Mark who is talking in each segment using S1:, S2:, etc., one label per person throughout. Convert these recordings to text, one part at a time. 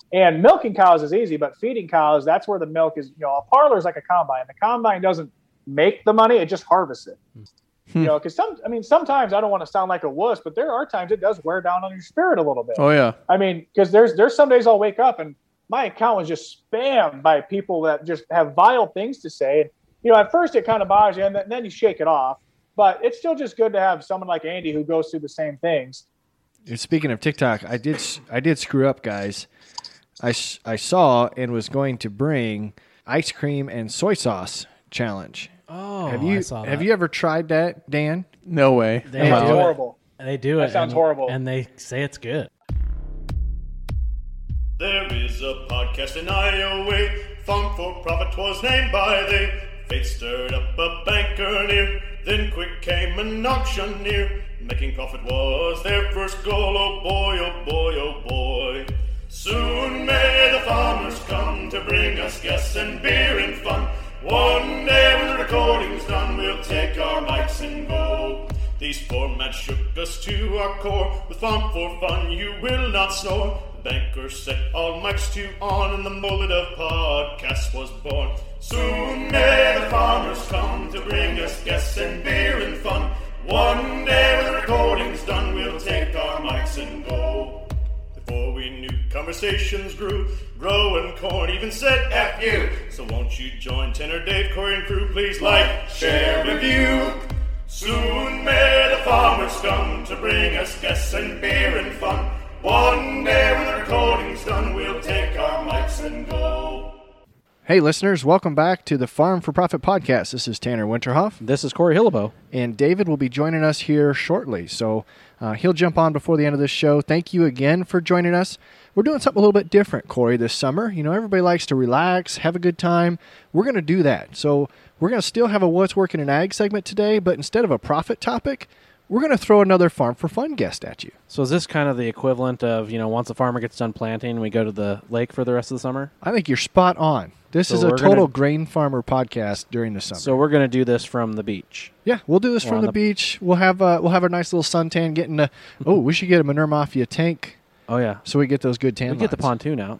S1: And milking cows is easy, but feeding cows, that's where the milk is. A parlor is like a combine. The combine doesn't make the money; it just harvests it. Because sometimes I don't want to sound like a wuss, but there are times it does wear down on your spirit a little bit.
S2: Oh yeah.
S1: Because there's some days I'll wake up and my account is just spammed by people that just have vile things to say. And, at first it kind of bothers you, and then you shake it off. But it's still just good to have someone like Andy who goes through the same things.
S2: Speaking of TikTok, I did screw up, guys. I saw and was going to bring ice cream and soy sauce challenge.
S3: Oh,
S2: I saw that. Have you ever tried that, Dan?
S4: No way.
S3: They
S1: sounds horrible.
S3: They do it.
S1: That sounds horrible.
S3: And they say it's good.
S5: There is a podcast in Iowa, Farm for Profit was named by they. Fate stirred up a banker near, then quick came an auctioneer. Making profit was their first goal, oh boy, oh boy, oh boy. Soon may the farmers come to bring us guests and beer and fun. One day when the recording's done, we'll take our mics and go. These formats shook us to our core. With Farm for Fun, you will not snore. The banker set all mics to on, and the mullet of podcasts was born. Soon may the farmers come to bring us guests and beer and fun. One day when the recording's done, we'll take our mics and go. Before we knew, conversations grew. Growing corn even said F you. So won't you join Tanner, Dave, Corey, and crew? Please like, share, review. Soon may the farmers come to bring us guests and beer and fun. One day when the recording's done, we'll take our mics and go.
S2: Hey, listeners, welcome back to the Farm for Profit podcast. This is Tanner Winterhoff.
S4: This is Corey Hillebo.
S2: And David will be joining us here shortly. So he'll jump on before the end of this show. Thank you again for joining us. We're doing something a little bit different, Corey, this summer. Everybody likes to relax, have a good time. We're going to do that. So we're going to still have a What's Working in Ag segment today, but instead of a profit topic, we're going to throw another Farm for Fun guest at you.
S4: So is this kind of the equivalent of, once a farmer gets done planting, we go to the lake for the rest of the summer?
S2: I think you're spot on. This is a total grain farmer podcast during the summer.
S4: So we're going to do this from the beach.
S2: Yeah, we'll do this from the beach. We'll have a nice little suntan getting to. Oh, we should get a Manure Mafia tank.
S4: Oh, yeah.
S2: So we get those good tan lines.
S4: We get the pontoon out.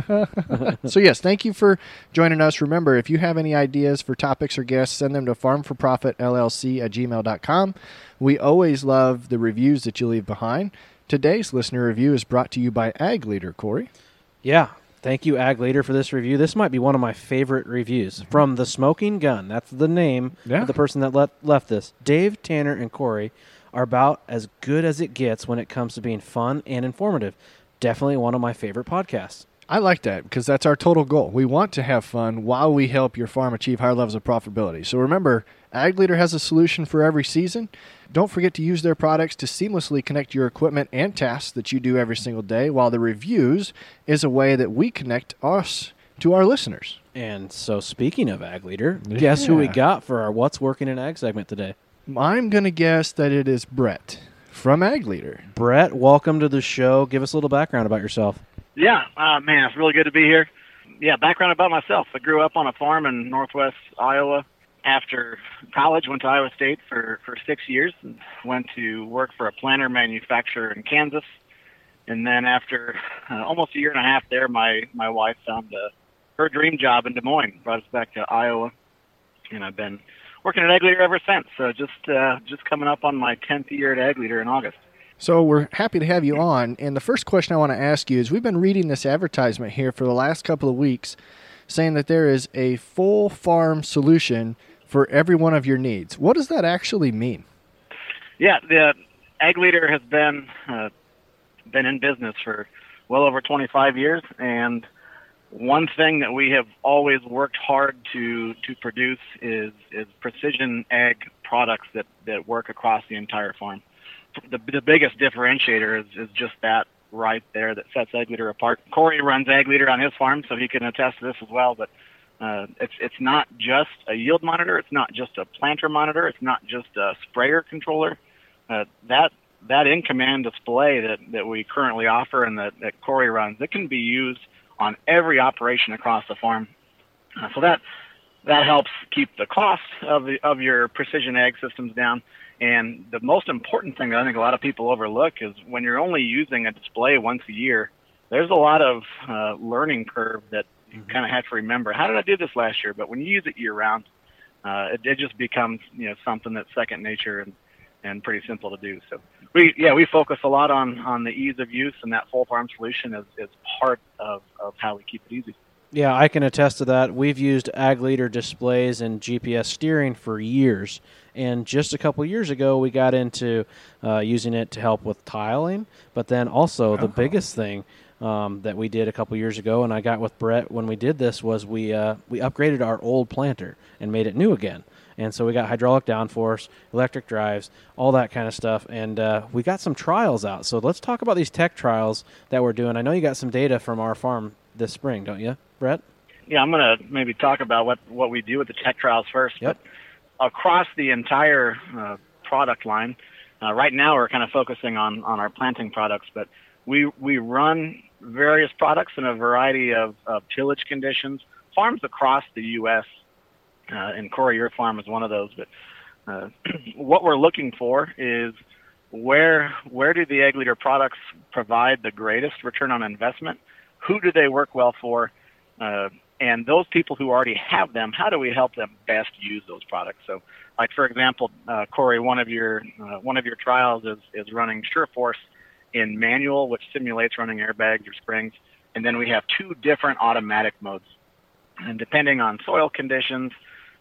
S2: So, yes, thank you for joining us. Remember, if you have any ideas for topics or guests, send them to farmforprofitllc@gmail.com. We always love the reviews that you leave behind. Today's listener review is brought to you by Ag Leader, Corey.
S4: Yeah. Thank you, Ag Leader, for this review. This might be one of my favorite reviews. From The Smoking Gun, that's the name of the person that left this. Dave, Tanner, and Corey are about as good as it gets when it comes to being fun and informative. Definitely one of my favorite podcasts.
S2: I like that because that's our total goal. We want to have fun while we help your farm achieve higher levels of profitability. So remember, Ag Leader has a solution for every season. Don't forget to use their products to seamlessly connect your equipment and tasks that you do every single day, while the reviews is a way that we connect us to our listeners.
S4: And so speaking of Ag Leader, guess who we got for our What's Working in Ag segment today?
S2: I'm going to guess that it is Brett from Ag Leader.
S4: Brett, welcome to the show. Give us a little background about yourself.
S6: Yeah, man, it's really good to be here. Yeah, background about myself. I grew up on a farm in northwest Iowa. After college, went to Iowa State for 6 years and went to work for a planter manufacturer in Kansas. And then after almost a year and a half there, my wife found her dream job in Des Moines, brought us back to Iowa. And I've been working at Ag Leader ever since. So just coming up on my 10th year at Ag Leader in August.
S2: So we're happy to have you on. And the first question I want to ask you is, we've been reading this advertisement here for the last couple of weeks saying that there is a full farm solution for every one of your needs. What does that actually mean?
S6: Yeah, the Ag Leader has been in business for well over 25 years, and one thing that we have always worked hard to produce is precision ag products that work across the entire farm. The biggest differentiator is just that right there that sets Ag Leader apart. Corey runs Ag Leader on his farm, so he can attest to this as well, but it's not just a yield monitor. It's not just a planter monitor. It's not just a sprayer controller. That in-command display that we currently offer and that Corey runs, it can be used on every operation across the farm. So that helps keep the cost of your precision ag systems down. And the most important thing that I think a lot of people overlook is when you're only using a display once a year, there's a lot of learning curve that you kind of have to remember. How did I do this last year? But when you use it year round, it just becomes something that's second nature and pretty simple to do. So we focus a lot on the ease of use, and that full farm solution is part of how we keep it easy.
S4: Yeah, I can attest to that. We've used Ag Leader displays and GPS steering for years, and just a couple years ago we got into using it to help with tiling, but then also the biggest thing that we did a couple years ago, and I got with Brett when we did this, was we upgraded our old planter and made it new again. And so we got hydraulic downforce, electric drives, all that kind of stuff, and we got some trials out. So let's talk about these tech trials that we're doing. I know you got some data from our farm this spring, don't you, Brett?
S6: Yeah, I'm going to maybe talk about what we do with the tech trials first.
S4: Yep.
S6: But across the entire product line, right now we're kind of focusing on our planting products, but we run various products in a variety of tillage conditions. Farms across the U.S., and Corey, your farm is one of those, but what we're looking for is where do the Ag Leader products provide the greatest return on investment? Who do they work well for? And those people who already have them, how do we help them best use those products? So, like for example, Corey, one of your trials is running SureForce in manual, which simulates running airbags or springs, and then we have 2 different automatic modes. And depending on soil conditions,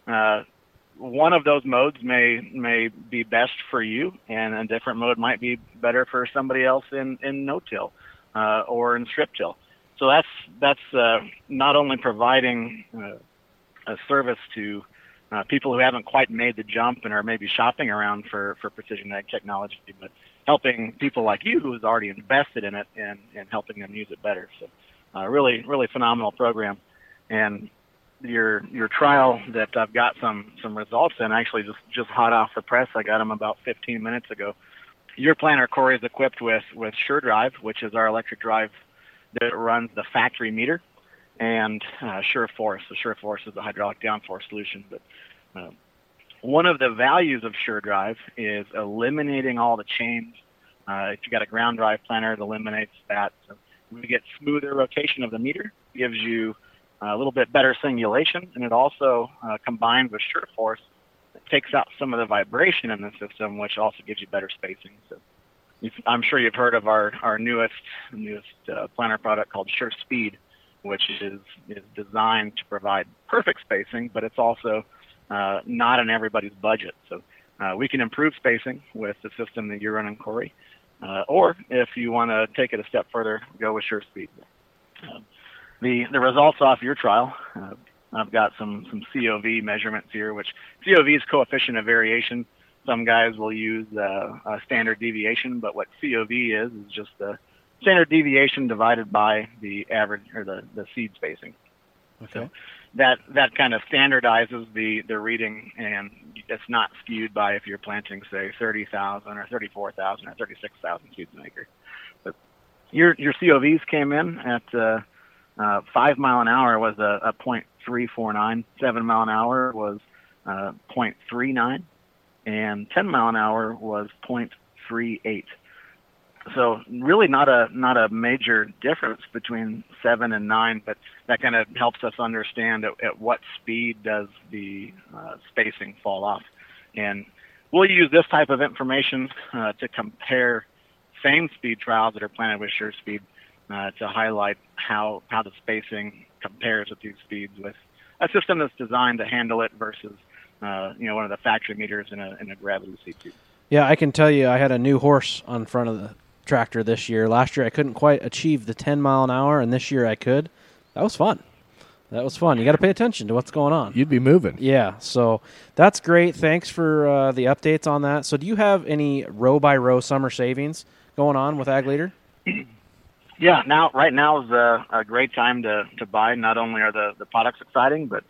S6: one of those modes may be best for you, and a different mode might be better for somebody else in no-till or in strip-till. So that's not only providing a service to people who haven't quite made the jump and are maybe shopping around for precision ag technology, but helping people like you who's already invested in it and helping them use it better. So really, really phenomenal program. And your trial that I've got some results in, actually just hot off the press, I got them about 15 minutes ago. Your planter, Corey, is equipped with SureDrive, which is our electric drive that runs the factory meter, and SureForce. So SureForce is a hydraulic downforce solution. But one of the values of SureDrive is eliminating all the chains. If you got a ground drive planter, it eliminates that. So we get smoother rotation of the meter, gives you a little bit better singulation, and it also combined with SureForce, it takes out some of the vibration in the system, which also gives you better spacing. So I'm sure you've heard of our newest planter product called SureSpeed, which is designed to provide perfect spacing, but it's also not in everybody's budget. So we can improve spacing with the system that you're running, Corey, or if you want to take it a step further, go with SureSpeed. The results off your trial, I've got some COV measurements here, which COV is coefficient of variation. Some guys will use a standard deviation, but what COV is just the standard deviation divided by the average or the seed spacing.
S4: Okay.
S6: So that kind of standardizes the reading, and it's not skewed by if you're planting, say, 30,000 or 34,000 or 36,000 seeds an acre. But your COVs came in at 5 mile an hour was a 0.349, 7 mile an hour was 0.39, and 10 mile an hour was 0.38. So really not a major difference between 7 and 9, but that kind of helps us understand at what speed does the spacing fall off. And we'll use this type of information to compare same speed trials that are planted with SureSpeed to highlight how the spacing compares with these speeds with a system that's designed to handle it versus one of the factory meters in a gravity seed tube.
S4: Yeah, I can tell you I had a new horse on front of the tractor this year. Last year I couldn't quite achieve the 10 mile an hour, and this year I could. That was fun. You got to pay attention to what's going on.
S2: You'd be moving.
S4: Yeah, so that's great. Thanks for the updates on that. So do you have any row-by-row summer savings going on with Ag Leader?
S6: Yeah, right now is a great time to buy. Not only are the products exciting, but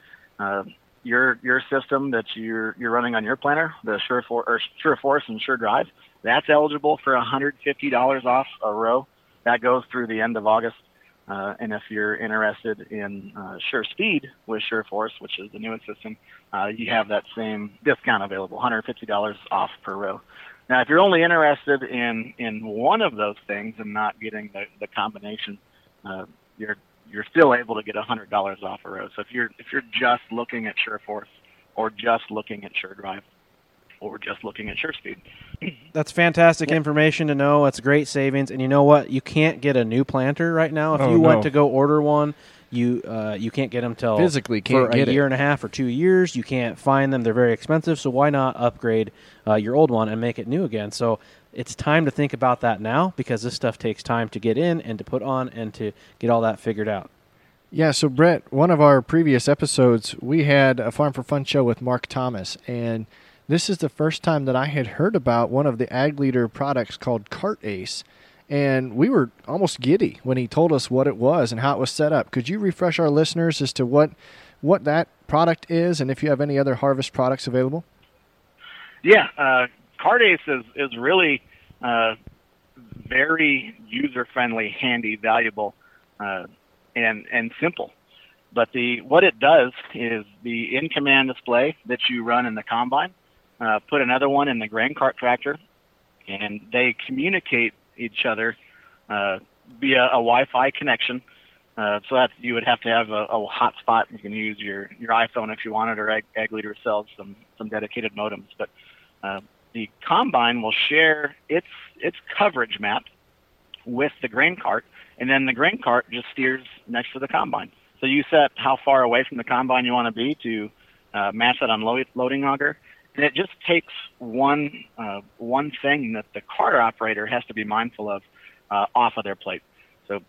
S6: your system that you're running on your planter, the SureForce and SureDrive, that's eligible for $150 off a row. That goes through the end of August. And if you're interested in SureSpeed with SureForce, which is the newest system, you have that same discount available, $150 off per row. Now, if you're only interested in one of those things and not getting the combination, you're still able to get $100 off a row. So if you're just looking at SureForce, or just looking at SureDrive, or just looking at SureSpeed.
S4: That's fantastic information to know. That's great savings. And you know what? You can't get a new planter right now. If you went to go order one, you can't get them till
S2: physically can't
S4: for
S2: get
S4: a year and a half or 2 years. You can't find them. They're very expensive. So why not upgrade your old one and make it new again? So it's time to think about that now, because this stuff takes time to get in and to put on and to get all that figured out.
S2: Yeah, so Brett, one of our previous episodes, we had a Farm for Fun show with Mark Thomas, and this is the first time that I had heard about one of the Ag Leader products called Cart Ace, and we were almost giddy when he told us what it was and how it was set up. Could you refresh our listeners as to what that product is, and if you have any other harvest products available?
S6: Yeah, Cart Ace is really very user-friendly, handy, valuable, and simple. But what it does is the in-command display that you run in the combine, put another one in the grain cart tractor, and they communicate each other via a Wi-Fi connection. So that you would have to have a hotspot. You can use your iPhone if you wanted, or Ag Leader sells some dedicated modems. But the combine will share its coverage map with the grain cart, and then the grain cart just steers next to the combine. So you set how far away from the combine you want to be to match that on loading auger, and it just takes one thing that the cart operator has to be mindful of off of their plate. So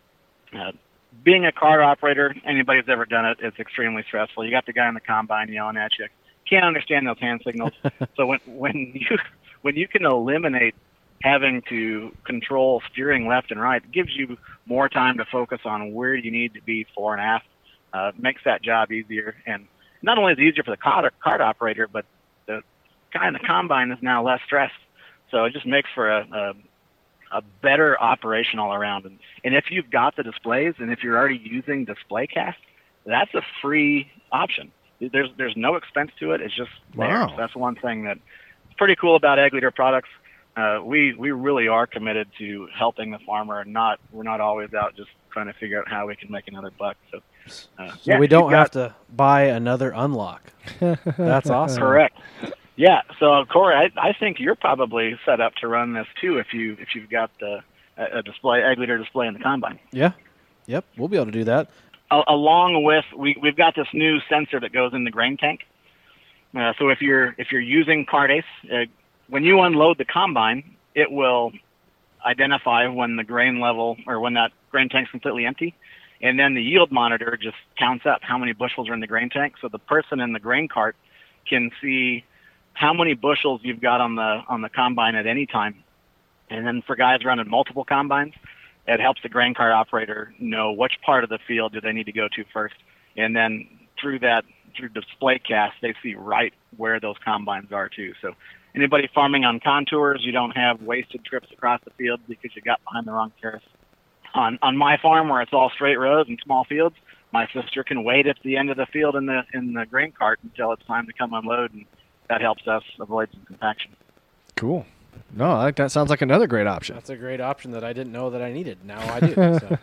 S6: being a cart operator, anybody who's ever done it, it's extremely stressful. You got the guy on the combine yelling at you. Can't understand those hand signals. So when you can eliminate having to control steering left and right, it gives you more time to focus on where you need to be fore and aft. Makes that job easier, and not only is it easier for the cart operator, but the guy in the combine is now less stressed. So it just makes for a better operation all around. And if you've got the displays, and if you're already using DisplayCast, that's a free option. There's no expense to it. It's just there.
S2: Wow.
S6: So that's one thing that's pretty cool about Ag Leader products. We really are committed to helping the farmer, and we're not always out just trying to figure out how we can make another buck. So
S4: we don't have to buy another unlock. That's awesome.
S6: Correct. Yeah. So Corey, I think you're probably set up to run this too if you've got a display, Ag Leader display in the combine.
S4: Yeah. Yep. We'll be able to do that.
S6: Along with we've got this new sensor that goes in the grain tank. So if you're using Cart Ace, when you unload the combine, it will identify when the grain level, or when that grain tank's completely empty, and then the yield monitor just counts up how many bushels are in the grain tank. So the person in the grain cart can see how many bushels you've got on the combine at any time. And then for guys running multiple combines, it helps the grain cart operator know which part of the field do they need to go to first. And then through DisplayCast, they see right where those combines are too. So anybody farming on contours, you don't have wasted trips across the field because you got behind the wrong terrace. On my farm, where it's all straight rows and small fields, my sister can wait at the end of the field in the grain cart until it's time to come unload, and that helps us avoid some compaction.
S2: Cool. No, I think that sounds like another great option.
S4: That's a great option that I didn't know that I needed. Now I do.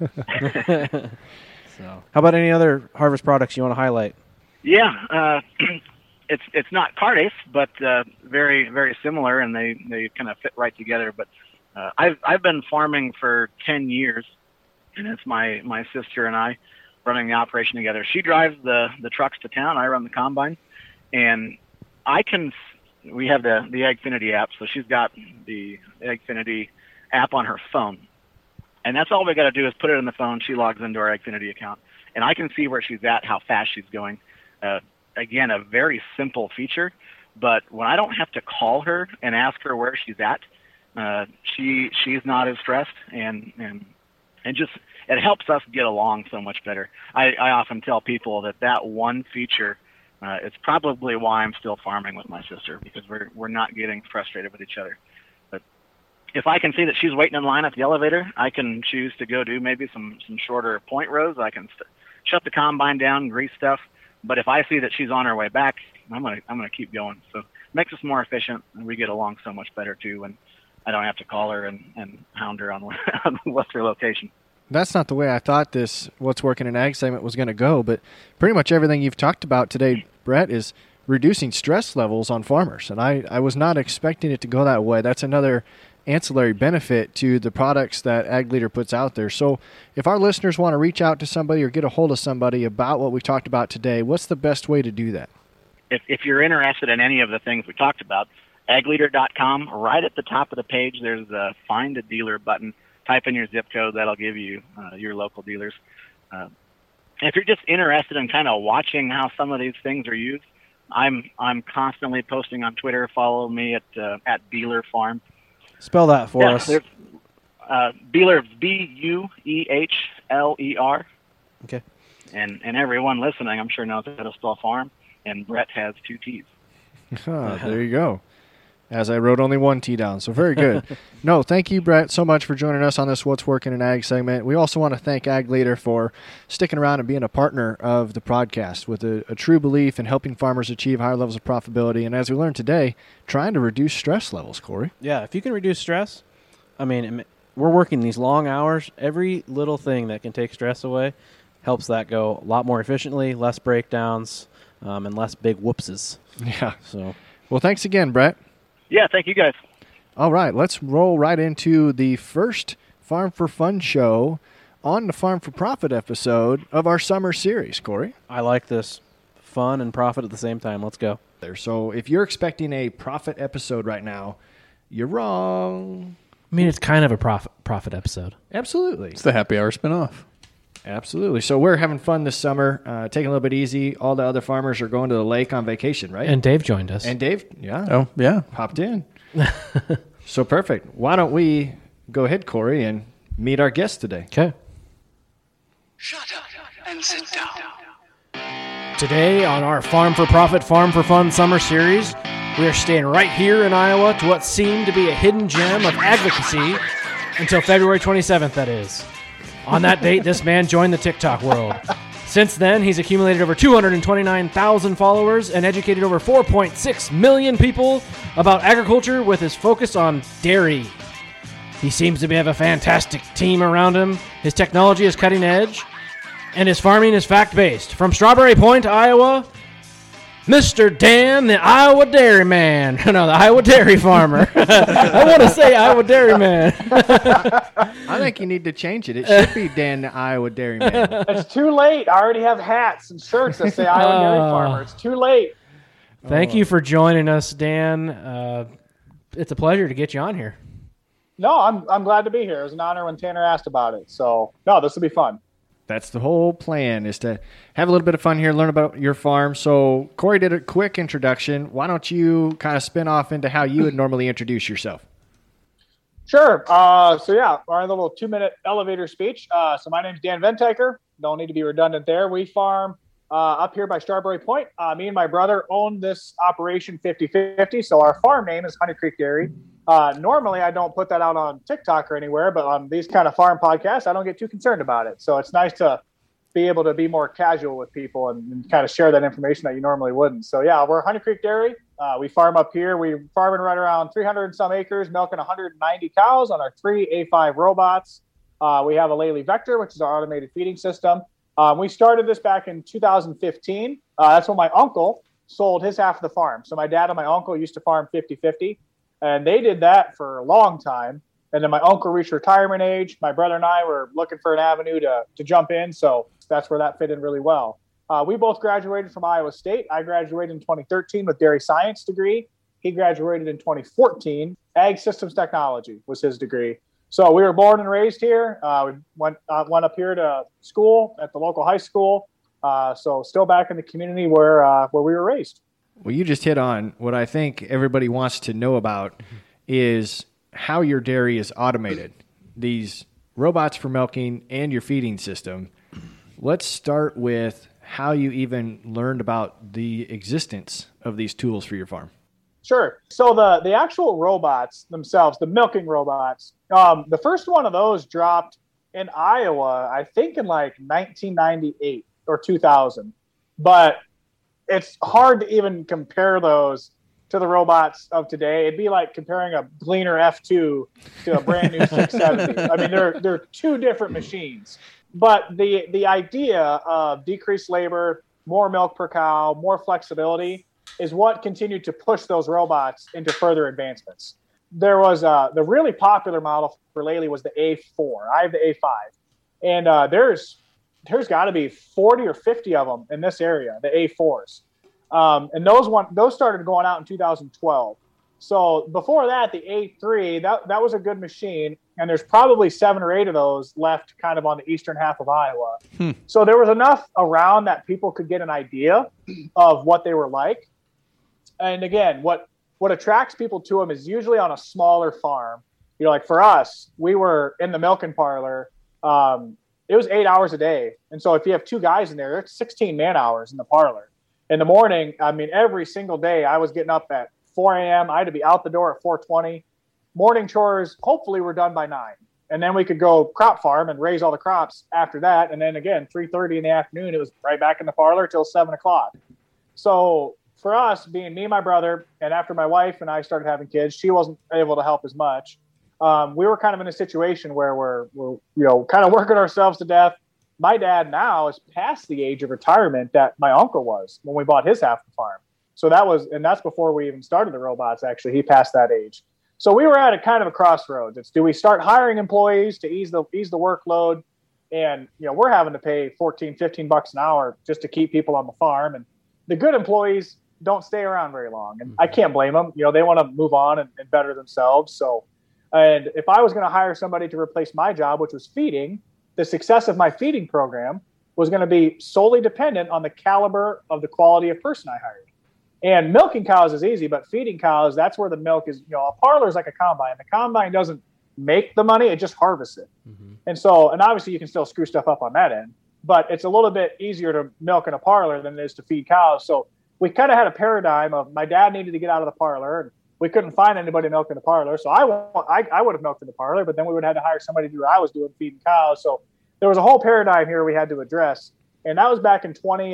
S4: So, how about any other harvest products you want to highlight?
S6: Yeah, it's not Cart Ace, but very, very similar, and they kind of fit right together. But I've been farming for 10 years, and it's my sister and I running the operation together. She drives the trucks to town. I run the combine, and we have the Agfinity app, so she's got the Agfinity app on her phone. And that's all we got to do is put it in the phone. She logs into our Agfinity account, and I can see where she's at, how fast she's going. Again, a very simple feature, but when I don't have to call her and ask her where she's at, she's not as stressed, and just it helps us get along so much better. I often tell people that one feature, it's probably why I'm still farming with my sister, because we're not getting frustrated with each other. But if I can see that she's waiting in line at the elevator, I can choose to go do maybe some shorter point rows. I can shut the combine down, grease stuff. But if I see that she's on her way back, I'm gonna keep going. So it makes us more efficient, and we get along so much better too. And I don't have to call her and hound her on what's her location.
S2: that's not the way I thought this What's Working in Ag segment was going to go, but pretty much everything you've talked about today, Brett, is reducing stress levels on farmers. And I was not expecting it to go that way. That's another ancillary benefit to the products that Ag Leader puts out there. So if our listeners want to reach out to somebody or get a hold of somebody about what we talked about today, what's the best way to do that?
S6: If you're interested in any of the things we talked about, agleader.com, right at the top of the page, there's a Find a Dealer button. Type in your zip code. That'll give you your local dealers. If you're just interested in kind of watching how some of these things are used, I'm constantly posting on Twitter. Follow me at Beeler Farm.
S4: Spell that for us.
S6: Beeler, Buehler.
S4: Okay.
S6: And everyone listening, I'm sure, knows how to spell farm. And Brett has 2 T's.
S2: There you go. As I wrote only 1 T down, so very good. No, thank you, Brett, so much for joining us on this What's Working in Ag segment. We also want to thank Ag Leader for sticking around and being a partner of the podcast with a true belief in helping farmers achieve higher levels of profitability. And as we learned today, trying to reduce stress levels, Corey.
S4: Yeah, if you can reduce stress, I mean, we're working these long hours. Every little thing that can take stress away helps that go a lot more efficiently, less breakdowns, and less big whoopses.
S2: Yeah.
S4: So,
S2: well, thanks again, Brett.
S6: Yeah, thank you guys.
S2: All right, let's roll right into the first Farm for Fun show on the Farm for Profit episode of our summer series, Corey.
S4: I like this. Fun and profit at the same time. Let's go.
S2: So if you're expecting a profit episode right now, you're wrong.
S3: I mean, it's kind of a profit episode.
S2: Absolutely.
S7: It's the happy hour spinoff.
S2: Absolutely. So we're having fun this summer, taking a little bit easy. All the other farmers are going to the lake on vacation, right?
S3: And Dave joined us.
S2: And Dave, yeah.
S7: Oh, yeah.
S2: Popped in. So perfect. Why don't we go ahead, Corey, and meet our guest today?
S3: Okay.
S8: Shut up and sit down.
S3: Today on our Farm for Profit, Farm for Fun summer series, we are staying right here in Iowa to what seemed to be a hidden gem of advocacy until February 27th, that is. On that date, this man joined the TikTok world. Since then, he's accumulated over 229,000 followers and educated over 4.6 million people about agriculture with his focus on dairy. He seems to have a fantastic team around him. His technology is cutting edge, and his farming is fact-based. From Strawberry Point, Iowa, Mr. Dan, the Iowa Dairy Man. No, the Iowa Dairy Farmer. I want to say Iowa Dairy Man.
S2: I think you need to change it. It should be Dan, the Iowa Dairy Man.
S1: It's too late. I already have hats and shirts that say Iowa Dairy Farmer. It's too late.
S3: Thank you for joining us, Dan. It's a pleasure to get you on here.
S1: No, I'm glad to be here. It was an honor when Tanner asked about it. So, no, this will be fun.
S2: That's the whole plan, is to have a little bit of fun here, learn about your farm. So Corey did a quick introduction. Why don't you kind of spin off into how you would normally introduce yourself?
S1: Sure. Our little 2-minute elevator speech. So my name's Dan Ventaker. Don't need to be redundant there. We farm up here by Strawberry Point. Me and my brother own this operation 50-50. So our farm name is Honey Creek Dairy. Normally, I don't put that out on TikTok or anywhere, but on these kind of farm podcasts, I don't get too concerned about it. So it's nice to be able to be more casual with people and kind of share that information that you normally wouldn't. So, yeah, we're Honey Creek Dairy. We farm up here. We're farming right around 300 and some acres, milking 190 cows on our 3 A5 robots. We have a Lely Vector, which is our automated feeding system. We started this back in 2015. That's when my uncle sold his half of the farm. So my dad and my uncle used to farm 50-50. And they did that for a long time. And then my uncle reached retirement age. My brother and I were looking for an avenue to jump in. So that's where that fit in really well. We both graduated from Iowa State. I graduated in 2013 with dairy science degree. He graduated in 2014. Ag systems technology was his degree. So we were born and raised here. We went up here to school at the local high school. So still back in the community where we were raised.
S2: Well, you just hit on what I think everybody wants to know about is how your dairy is automated. These robots for milking and your feeding system. Let's start with how you even learned about the existence of these tools for your farm.
S1: Sure. So the actual robots themselves, the milking robots, the first one of those dropped in Iowa, I think in like 1998 or 2000. But it's hard to even compare those to the robots of today. It'd be like comparing a Gleaner F2 to a brand new 670. I mean, they're two different machines. But the idea of decreased labor, more milk per cow, more flexibility is what continued to push those robots into further advancements. There was the really popular model for Lely was the A4. I have the A5. And there's got to be 40 or 50 of them in this area, the A4s. And those started going out in 2012. So before that, the A3, that was a good machine. And there's probably 7 or 8 of those left kind of on the eastern half of Iowa. So there was enough around that people could get an idea of what they were like. And again, what attracts people to them is usually on a smaller farm. You know, like for us, we were in the milking parlor. It was 8 hours a day. And so if you have 2 guys in there, it's 16 man hours in the parlor. In the morning, I mean, every single day I was getting up at 4 a.m. I had to be out the door at 4:20. Morning chores, hopefully, were done by 9. And then we could go crop farm and raise all the crops after that. And then again, 3:30 in the afternoon, it was right back in the parlor till 7 o'clock. So for us, being me and my brother, and after my wife and I started having kids, she wasn't able to help as much. We were kind of in a situation where we're kind of working ourselves to death. My dad now is past the age of retirement that my uncle was when we bought his half of the farm. So that's before we even started the robots. Actually, he passed that age. So we were at a kind of a crossroads. It's, do we start hiring employees to ease the workload? And, we're having to pay $14-15 an hour just to keep people on the farm. And the good employees don't stay around very long. And I can't blame them. They want to move on and better themselves. So, and if I was going to hire somebody to replace my job, which was feeding, the success of my feeding program was going to be solely dependent on the caliber of the quality of person I hired. And milking cows is easy, but feeding cows, that's where the milk is. A parlor is like a combine. The combine doesn't make the money, it just harvests it. And so, and obviously you can still screw stuff up on that end, but it's a little bit easier to milk in a parlor than it is to feed cows. So we kind of had a paradigm of my dad needed to get out of the parlor, and we couldn't find anybody to milk in the parlor. So I would have milked in the parlor, but then we would have had to hire somebody to do what I was doing, feeding cows. So there was a whole paradigm here we had to address. And that was back in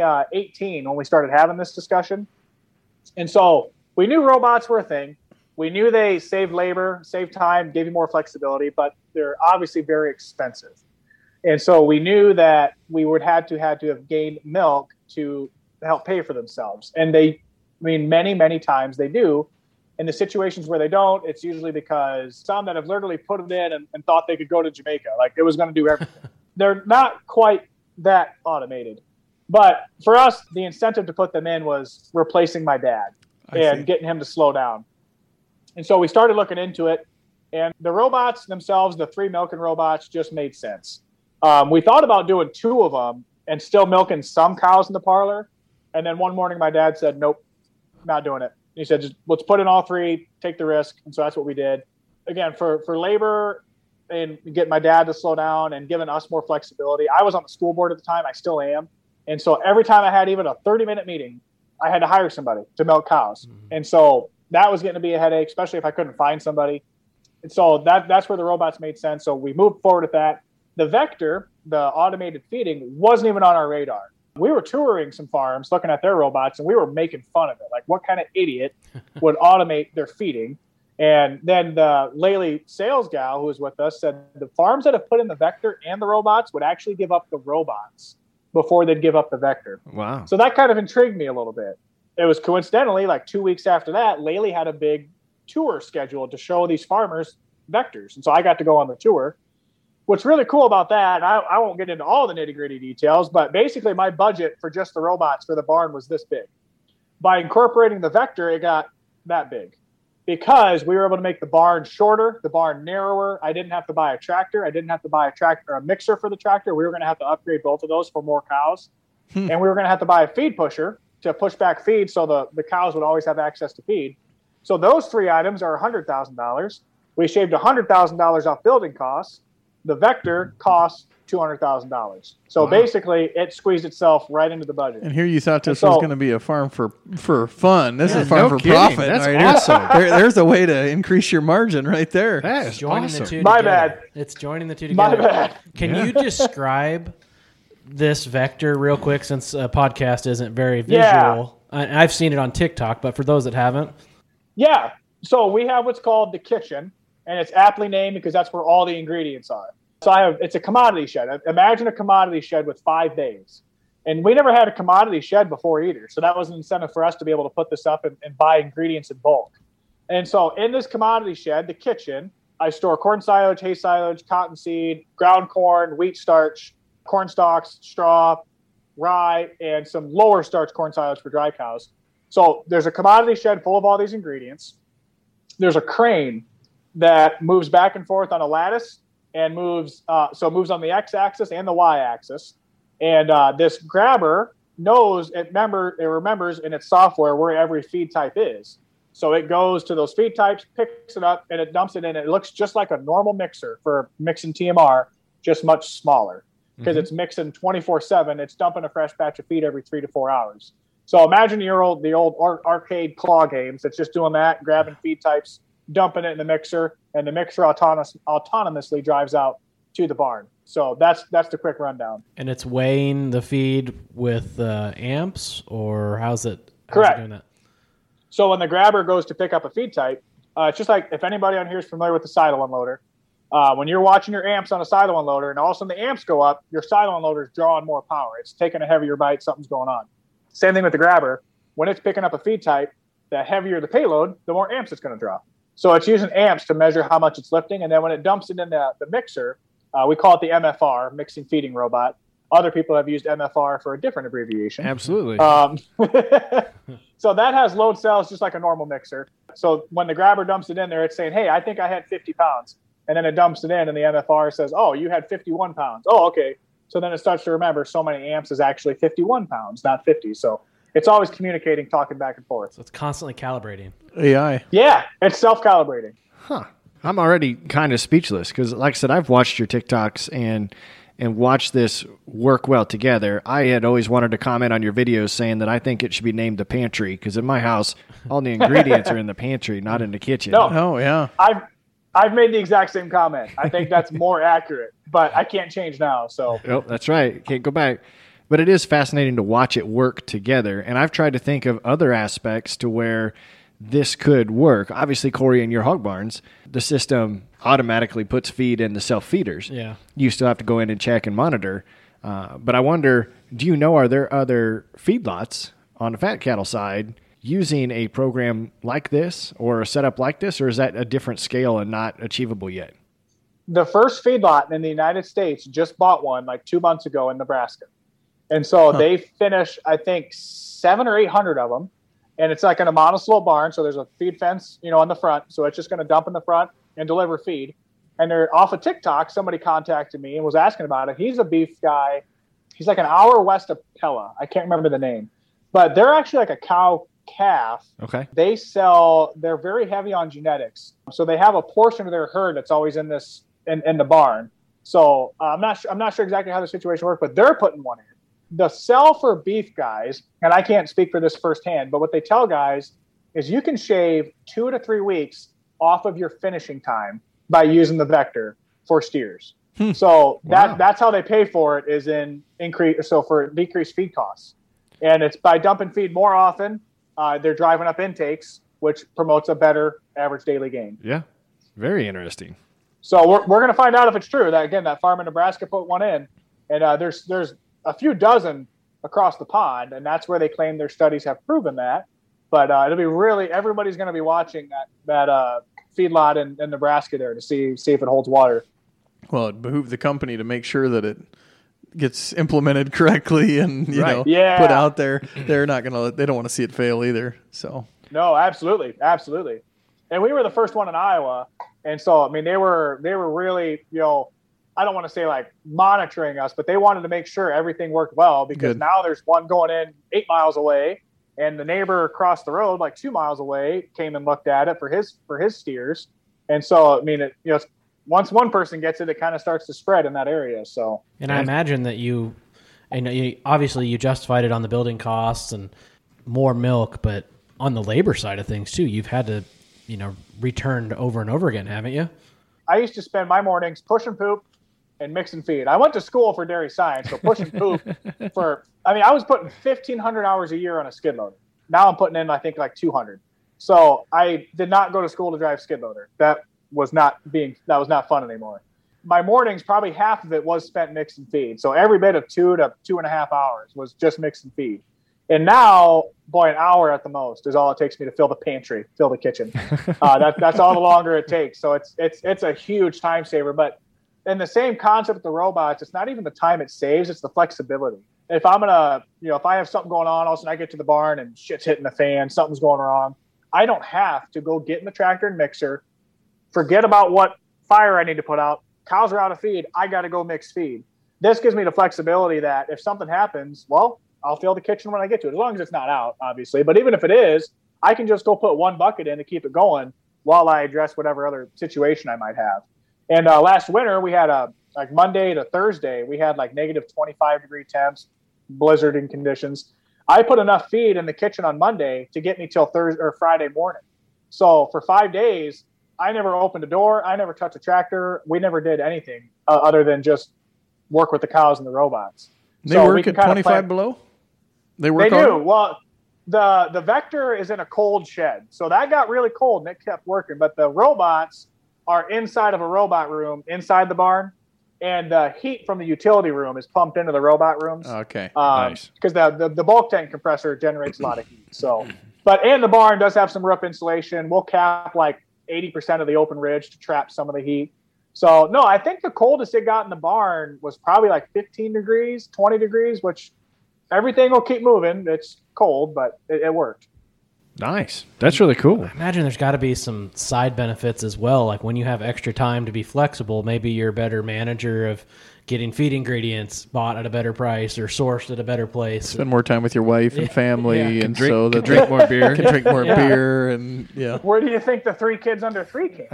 S1: 2018 when we started having this discussion. And so we knew robots were a thing. We knew they saved labor, saved time, gave you more flexibility, but they're obviously very expensive. And so we knew that we would had to have gained milk to help pay for themselves. And many, many times they do. In the situations where they don't, it's usually because some that have literally put it in and thought they could go to Jamaica, like it was going to do everything. They're not quite that automated. But for us, the incentive to put them in was replacing my dad and getting him to slow down. And so we started looking into it, and the robots themselves, the 3 milking robots, just made sense. We thought about doing 2 of them and still milking some cows in the parlor. And then one morning my dad said, nope, not doing it. He said, just let's put in all 3, take the risk. And so that's what we did. Again, for labor and getting my dad to slow down and giving us more flexibility. I was on the school board at the time. I still am. And so every time I had even a 30-minute meeting, I had to hire somebody to milk cows. And so that was getting to be a headache, especially if I couldn't find somebody. And so that's where the robots made sense. So we moved forward with that. The Vector, the automated feeding, wasn't even on our radar. We were touring some farms, looking at their robots, and we were making fun of it. Like, what kind of idiot would automate their feeding? And then the Lely sales gal who was with us said the farms that have put in the Vector and the robots would actually give up the robots before they'd give up the Vector.
S2: Wow.
S1: So that kind of intrigued me a little bit. It was coincidentally, like 2 weeks after that, Lely had a big tour scheduled to show these farmers Vectors. And so I got to go on the tour. What's really cool about that, and I won't get into all the nitty-gritty details, but basically my budget for just the robots for the barn was this big. By incorporating the Vector, it got that big. Because we were able to make the barn shorter, the barn narrower. I didn't have to buy a tractor. I didn't have to buy a mixer for the tractor. We were going to have to upgrade both of those for more cows. And we were going to have to buy a feed pusher to push back feed so the cows would always have access to feed. So those 3 items are $100,000. We shaved $100,000 off building costs. The Vector costs $200,000. So basically, it squeezed itself right into the budget.
S7: And here you thought this was going to be a farm for fun. This is a farm for
S2: kidding.
S7: profit.
S2: That's
S7: right?
S2: awesome.
S7: There's a way to increase your margin right there.
S2: That is
S3: Joining
S2: awesome.
S3: the two
S1: My
S3: together.
S1: bad.
S3: It's joining the two together.
S1: My bad.
S3: Can you describe this Vector real quick, since a podcast isn't very visual?
S1: Yeah.
S3: I've seen it on TikTok, but for those that haven't.
S1: Yeah. So we have what's called the kitchen, and it's aptly named because that's where all the ingredients are. So it's a commodity shed. Imagine a commodity shed with 5 bays. And we never had a commodity shed before either. So that was an incentive for us to be able to put this up and buy ingredients in bulk. And so in this commodity shed, the kitchen, I store corn silage, hay silage, cottonseed, ground corn, wheat starch, corn stalks, straw, rye, and some lower starch corn silage for dry cows. So there's a commodity shed full of all these ingredients. There's a crane that moves back and forth on a lattice and moves on the x-axis and the y-axis. And this grabber knows, it remembers in its software where every feed type is. So it goes to those feed types, picks it up, and it dumps it in. It looks just like a normal mixer for mixing TMR, just much smaller because it's mixing 24/7. It's dumping a fresh batch of feed every 3 to 4 hours. So imagine the old arcade claw games. It's just doing that, grabbing feed types, dumping it in the mixer, and the mixer autonomously drives out to the barn. So that's the quick rundown.
S3: And it's weighing the feed with amps, or how's it doing that?
S1: So when the grabber goes to pick up a feed type, it's just like if anybody on here is familiar with the silo unloader. When you're watching your amps on a silo unloader and all of a sudden the amps go up, your silo unloader is drawing more power. It's taking a heavier bite, something's going on. Same thing with the grabber. When it's picking up a feed type, the heavier the payload, the more amps it's going to draw. So it's using amps to measure how much it's lifting, and then when it dumps it in the mixer, we call it the MFR, mixing feeding robot. Other people have used MFR for a different abbreviation.
S2: Absolutely.
S1: So that has load cells just like a normal mixer. So when the grabber dumps it in there, it's saying, hey, I think I had 50 pounds. And then it dumps it in, and the MFR says, oh, you had 51 pounds. Oh, okay. So then it starts to remember so many amps is actually 51 pounds, not 50. So it's always communicating, talking back and forth.
S3: So it's constantly calibrating.
S7: AI.
S1: Yeah, it's self-calibrating.
S2: Huh. I'm already kind of speechless because, like I said, I've watched your TikToks and watched this work well together. I had always wanted to comment on your videos saying that I think it should be named the pantry because in my house, all the ingredients are in the pantry, not in the kitchen.
S1: No.
S7: Oh, yeah.
S1: I've made the exact same comment. I think that's more accurate, but I can't change now. So
S2: that's right. Can't go back. But it is fascinating to watch it work together. And I've tried to think of other aspects to where this could work. Obviously, Corey, in your hog barns, the system automatically puts feed in the self-feeders.
S3: Yeah.
S2: You still have to go in and check and monitor. But I wonder, do you know, are there other feedlots on the fat cattle side using a program like this or a setup like this, or is that a different scale and not achievable yet?
S1: The first feedlot in the United States just bought one like 2 months ago in Nebraska. And so they finished, I think, 700 or 800 of them. And it's like in a monoslope barn. So there's a feed fence, on the front. So it's just going to dump in the front and deliver feed. And they're off of TikTok. Somebody contacted me and was asking about it. He's a beef guy. He's like an hour west of Pella. I can't remember the name. But they're actually like a cow calf.
S2: Okay.
S1: They're very heavy on genetics. So they have a portion of their herd that's always in the barn. So I'm not sure exactly how the situation works, but they're putting one in. The sell for beef guys, and I can't speak for this firsthand, but what they tell guys is you can shave 2 to 3 weeks off of your finishing time by using the vector for steers. So that's how they pay for it, is in increase. So for decreased feed costs, and it's by dumping feed more often. They're driving up intakes, which promotes a better average daily gain.
S2: Yeah, very interesting.
S1: So we're going to find out if it's true. That farm in Nebraska put one in, and there's a few dozen across the pond, and that's where they claim their studies have proven that. But it'll be really, everybody's going to be watching that feedlot in Nebraska there to see if it holds water.
S7: Well, it behooved the company to make sure that it gets implemented correctly and put out there. They're not they don't want to see it fail either. So
S1: no, absolutely. And we were the first one in Iowa, and so they were really I don't want to say like monitoring us, but they wanted to make sure everything worked well because now there's one going in 8 miles away, and the neighbor across the road, like 2 miles away, came and looked at it for his steers. And so, once one person gets it, it kind of starts to spread in that area. So,
S3: and I imagine that you obviously you justified it on the building costs and more milk, but on the labor side of things too, you've had to, return over and over again, haven't you?
S1: I used to spend my mornings pushing poop and mixing feed. I went to school for dairy science, so pushing poop I was putting 1,500 hours a year on a skid loader. Now I'm putting in, I think, like 200. So I did not go to school to drive skid loader. That was not fun anymore. My mornings, probably half of it was spent mix and feed. So every bit of 2 to 2.5 hours was just mix and feed. And now, boy, an hour at the most is all it takes me to fill the pantry, fill the kitchen. That's all the longer it takes. So it's a huge time saver. But in the same concept with the robots, it's not even the time it saves, it's the flexibility. If I'm if I have something going on, all of a sudden I get to the barn and shit's hitting the fan, something's going wrong, I don't have to go get in the tractor and mixer, forget about what fire I need to put out. Cows are out of feed. I got to go mix feed. This gives me the flexibility that if something happens, well, I'll fill the kitchen when I get to it, as long as it's not out, obviously. But even if it is, I can just go put one bucket in to keep it going while I address whatever other situation I might have. And last winter, we had like Monday to Thursday, we had like negative 25-degree temps, blizzarding conditions. I put enough feed in the kitchen on Monday to get me till Thursday or Friday morning. So for 5 days, I never opened a door. I never touched a tractor. We never did anything other than just work with the cows and the robots.
S7: They work at 25 below? They
S1: do. Well, the Vector is in a cold shed. So that got really cold and it kept working. But the robots are inside of a robot room inside the barn. And the heat from the utility room is pumped into the robot rooms.
S7: Okay,
S1: nice. Because the bulk tank compressor generates a lot of heat. So, and the barn does have some roof insulation. We'll cap like 80% of the open ridge to trap some of the heat. So, no, I think the coldest it got in the barn was probably like 15 degrees, 20 degrees, which everything will keep moving. It's cold, but it worked.
S2: Nice. That's really cool.
S3: I imagine there's got to be some side benefits as well. Like when you have extra time to be flexible, maybe you're a better manager of getting feed ingredients bought at a better price or sourced at a better place.
S7: Spend more time with your wife and family, and
S2: drink
S7: more beer. Can drink more beer, and
S1: Where do you think the 3 kids under 3 came?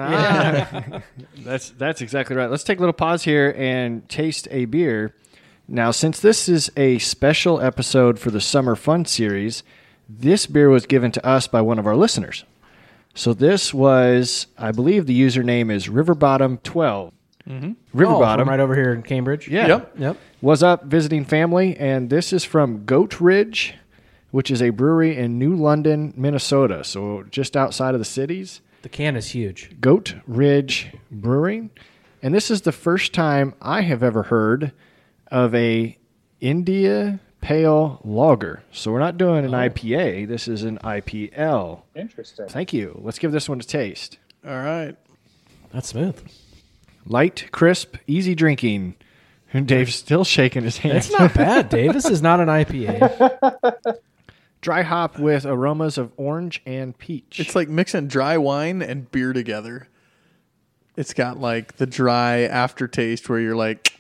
S2: That's exactly right. Let's take a little pause here and taste a beer. Now, since this is a special episode for the Summer Fun Series, this beer was given to us by one of our listeners. So this was, I believe the username is Riverbottom12. Mm-hmm. Riverbottom.
S3: From right over here in Cambridge.
S2: Yeah.
S3: Yep.
S2: Was up visiting family, and this is from Goat Ridge, which is a brewery in New London, Minnesota. So just outside of the cities.
S3: The can is huge.
S2: Goat Ridge Brewing. And this is the first time I have ever heard of a India Pale Lager. So we're not doing an IPA. This is an IPL.
S1: Interesting.
S2: Thank you. Let's give this one a taste.
S7: All right.
S3: That's smooth.
S2: Light, crisp, easy drinking. And Dave's still shaking his hand.
S3: It's not bad, Dave. This is not an IPA.
S2: Dry hop with aromas of orange and peach.
S7: It's like mixing dry wine and beer together. It's got like the dry aftertaste where you're like...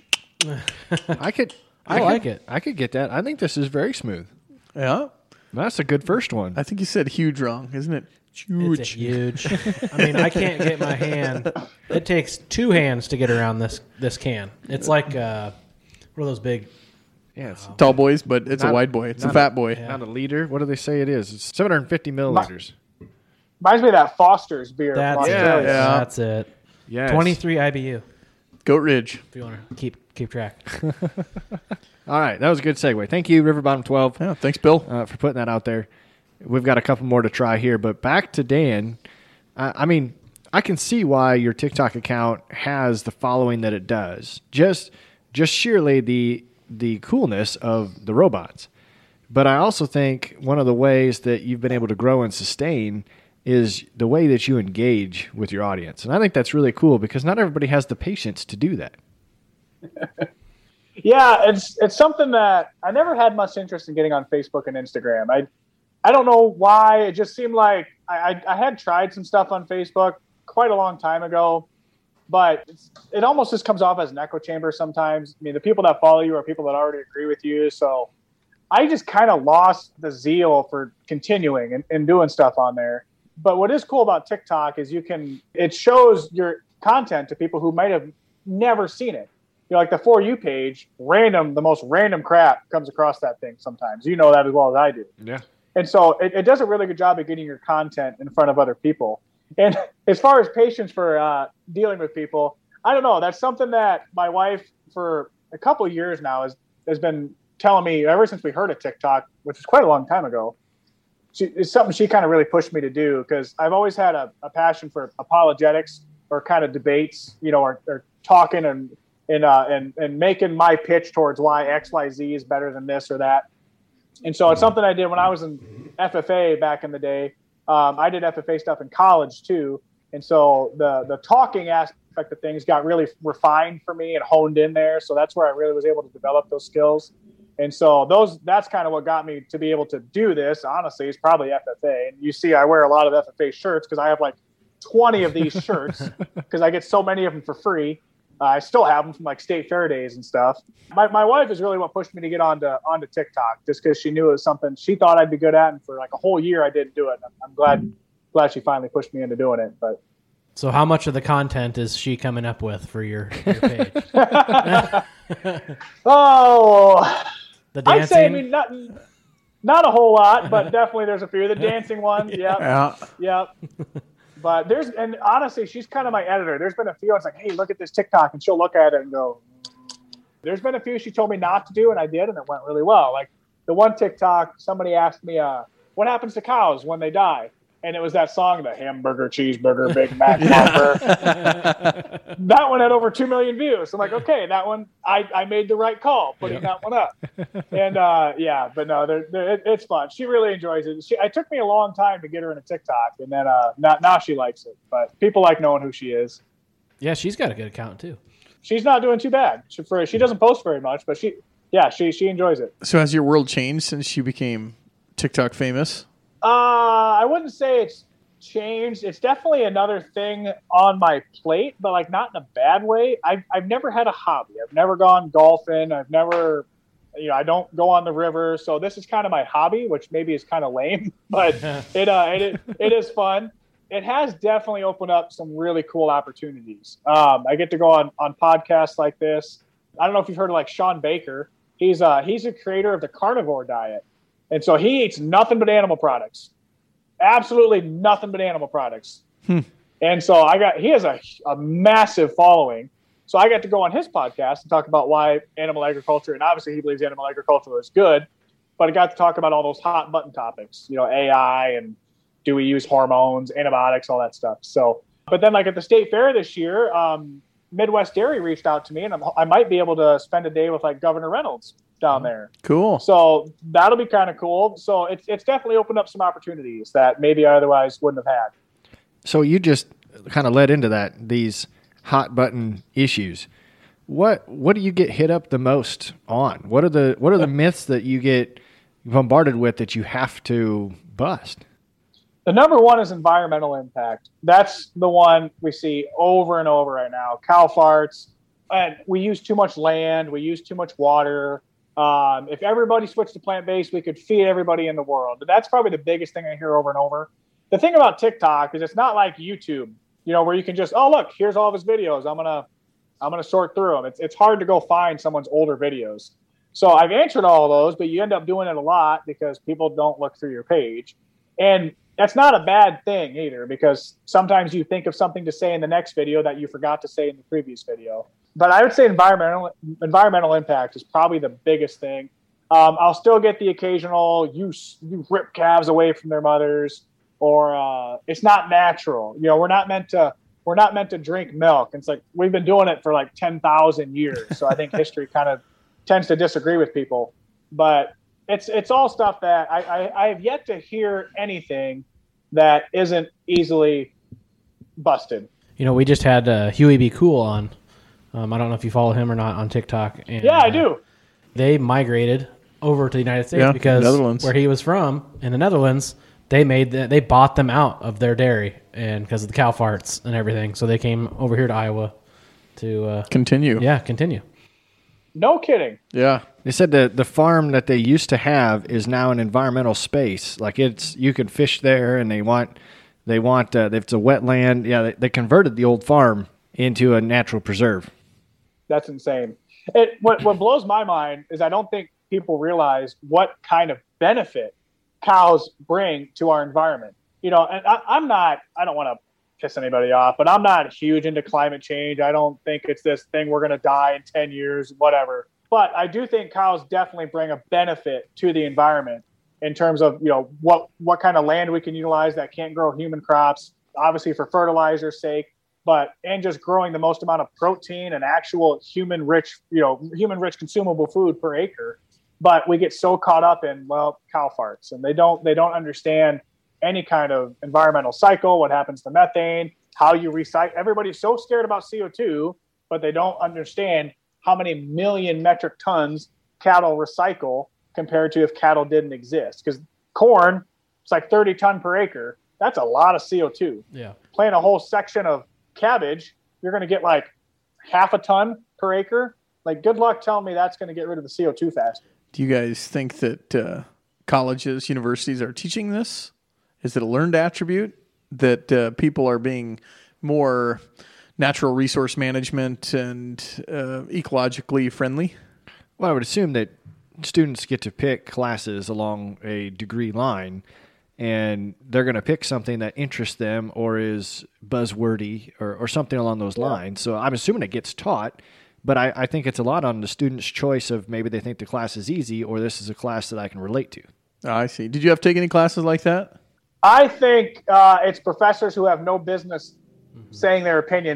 S2: I like it. I could get that. I think this is very smooth.
S7: Yeah?
S2: That's a good first one.
S7: I think you said huge wrong, isn't it? Huge.
S3: It's a huge. I mean, I can't get my hand. It takes 2 hands to get around this can. It's like what are those big?
S2: Yeah, it's
S7: tall boys, but it's a wide boy. It's a fat boy.
S2: Not a liter. What do they say it is? It's 750 milliliters.
S1: Reminds me of that Foster's beer.
S3: That's it.
S2: Yes.
S3: 23 IBU.
S7: Goat Ridge.
S3: If you want to keep track.
S2: All right, that was a good segue. Thank you, Riverbottom 12.
S7: Yeah, thanks, Bill,
S2: for putting that out there. We've got a couple more to try here, but back to Dan. I mean, I can see why your TikTok account has the following that it does. Just sheerly the coolness of the robots. But I also think one of the ways that you've been able to grow and sustain is the way that you engage with your audience. And I think that's really cool because not everybody has the patience to do that.
S1: Yeah, it's something that I never had much interest in getting on Facebook and Instagram. I don't know why. It just seemed like I had tried some stuff on Facebook quite a long time ago, but it almost just comes off as an echo chamber sometimes. I mean, the people that follow you are people that already agree with you. So I just kind of lost the zeal for continuing and doing stuff on there. But what is cool about TikTok is it shows your content to people who might have never seen it. You know, like the For You page, the most random crap comes across that thing sometimes. You know that as well as I do.
S2: Yeah.
S1: And so it does a really good job of getting your content in front of other people. And as far as patience for dealing with people, I don't know. That's something that my wife for a couple of years now has been telling me ever since we heard of TikTok, which is quite a long time ago. it's something she kind of really pushed me to do, because I've always had a passion for apologetics or kind of debates, or talking and making my pitch towards why XYZ is better than this or that. And so it's something I did when I was in FFA back in the day. I did FFA stuff in college too. And so the talking aspect of things got really refined for me and honed in there. So that's where I really was able to develop those skills. And so that's kind of what got me to be able to do this, honestly, is probably FFA. And you see I wear a lot of FFA shirts because I have like 20 of these shirts because I get so many of them for free. I still have them from like state fair days and stuff. My wife is really what pushed me to get onto TikTok, just because she knew it was something she thought I'd be good at. And for like a whole year, I didn't do it. I'm glad she finally pushed me into doing it. But
S3: so how much of the content is she coming up with for your page?
S1: Oh,
S3: the dancing?
S1: I'd say, I mean, not a whole lot, but definitely there's a few. The dancing ones, yep. But and honestly, she's kind of my editor. There's been a few, it's like, hey, look at this TikTok, and she'll look at it and go, There's been a few she told me not to do, and I did, and it went really well. Like the one TikTok, somebody asked me, what happens to cows when they die? And it was that song, the hamburger, cheeseburger, Big Mac, Whopper. That one had over 2 million views. I'm like, okay, that one, I made the right call putting that one up. And but no, it's fun. She really enjoys it. It took me a long time to get her into TikTok, and then now she likes it. But people like knowing who she is.
S3: Yeah, she's got a good account too.
S1: She's not doing too bad. She doesn't post very much, but she enjoys it.
S7: So has your world changed since you became TikTok famous?
S1: I wouldn't say it's changed. It's definitely another thing on my plate, but like not in a bad way. I've never had a hobby. I've never gone golfing. I've never, I don't go on the river. So this is kind of my hobby, which maybe is kind of lame, but it is fun. It has definitely opened up some really cool opportunities. I get to go on podcasts like this. I don't know if you've heard of like Sean Baker. He's a creator of the carnivore diet. And so he eats nothing but animal products, absolutely nothing but animal products. And so he has a massive following. So I got to go on his podcast and talk about why animal agriculture, and obviously he believes animal agriculture is good, but I got to talk about all those hot button topics, AI and do we use hormones, antibiotics, all that stuff. So, but then like at the state fair this year, Midwest Dairy reached out to me, and I might be able to spend a day with like Governor Reynolds down there.
S7: Cool.
S1: So that'll be kind of cool. So it's definitely opened up some opportunities that maybe I otherwise wouldn't have had.
S2: So you just kind of led into that, these hot button issues. What do you get hit up the most on? What are the myths that you get bombarded with that you have to bust?
S1: The number one is environmental impact. That's the one we see over and over right now. Cow farts, and we use too much land. We use too much water. If everybody switched to plant-based, we could feed everybody in the world. But that's probably the biggest thing I hear over and over. The thing about TikTok is it's not like YouTube, where you can just, oh, look, here's all of his videos. I'm gonna sort through them. It's hard to go find someone's older videos. So I've answered all of those, but you end up doing it a lot because people don't look through your page. And that's not a bad thing either, because sometimes you think of something to say in the next video that you forgot to say in the previous video. But I would say environmental impact is probably the biggest thing. I'll still get the occasional you rip calves away from their mothers, or it's not natural. We're not meant to drink milk. It's like we've been doing it for like 10,000 years. So I think history kind of tends to disagree with people. But it's all stuff that I have yet to hear anything that isn't easily busted.
S3: We just had Huey B. Cool on. I don't know if you follow him or not on TikTok. And,
S1: yeah, I do.
S3: They migrated over to the United States because where he was from in the Netherlands, they bought them out of their dairy, and because of the cow farts and everything, so they came over here to Iowa to
S7: continue.
S3: Yeah, continue.
S1: No kidding.
S7: Yeah.
S2: They said that the farm that they used to have is now an environmental space. Like you can fish there, and they want if it's a wetland. Yeah, they converted the old farm into a natural preserve. That's
S1: insane. What blows my mind is I don't think people realize what kind of benefit cows bring to our environment. And I don't want to piss anybody off, but I'm not huge into climate change. I don't think it's this thing we're going to die in 10 years, whatever. But I do think cows definitely bring a benefit to the environment. in terms of, what kind of land we can utilize that can't grow human crops, obviously for fertilizer's sake, and just growing the most amount of protein and actual human rich consumable food per acre. But we get so caught up in, cow farts, and they don't understand any kind of environmental cycle, what happens to methane, how you recycle. Everybody's so scared about CO2, but they don't understand how many million metric tons cattle recycle compared to if cattle didn't exist. Because corn, it's like 30 ton per acre. That's a lot of CO2.
S3: Yeah.
S1: Plant a whole section of cabbage, you're going to get like half a ton per acre. Like, good luck telling me that's going to get rid of the CO2 fast.
S7: Do you guys think that colleges, universities are teaching this? Is it a learned attribute that people are being more natural resource management and ecologically friendly?
S2: Well, I would assume that students get to pick classes along a degree line, and they're going to pick something that interests them or is buzzwordy or something along those lines. So I'm assuming it gets taught, but I think it's a lot on the student's choice of maybe they think the class is easy or this is a class that I can relate to.
S7: Oh, I see. Did you have to take any classes like that?
S1: I think it's professors who have no business saying their opinion.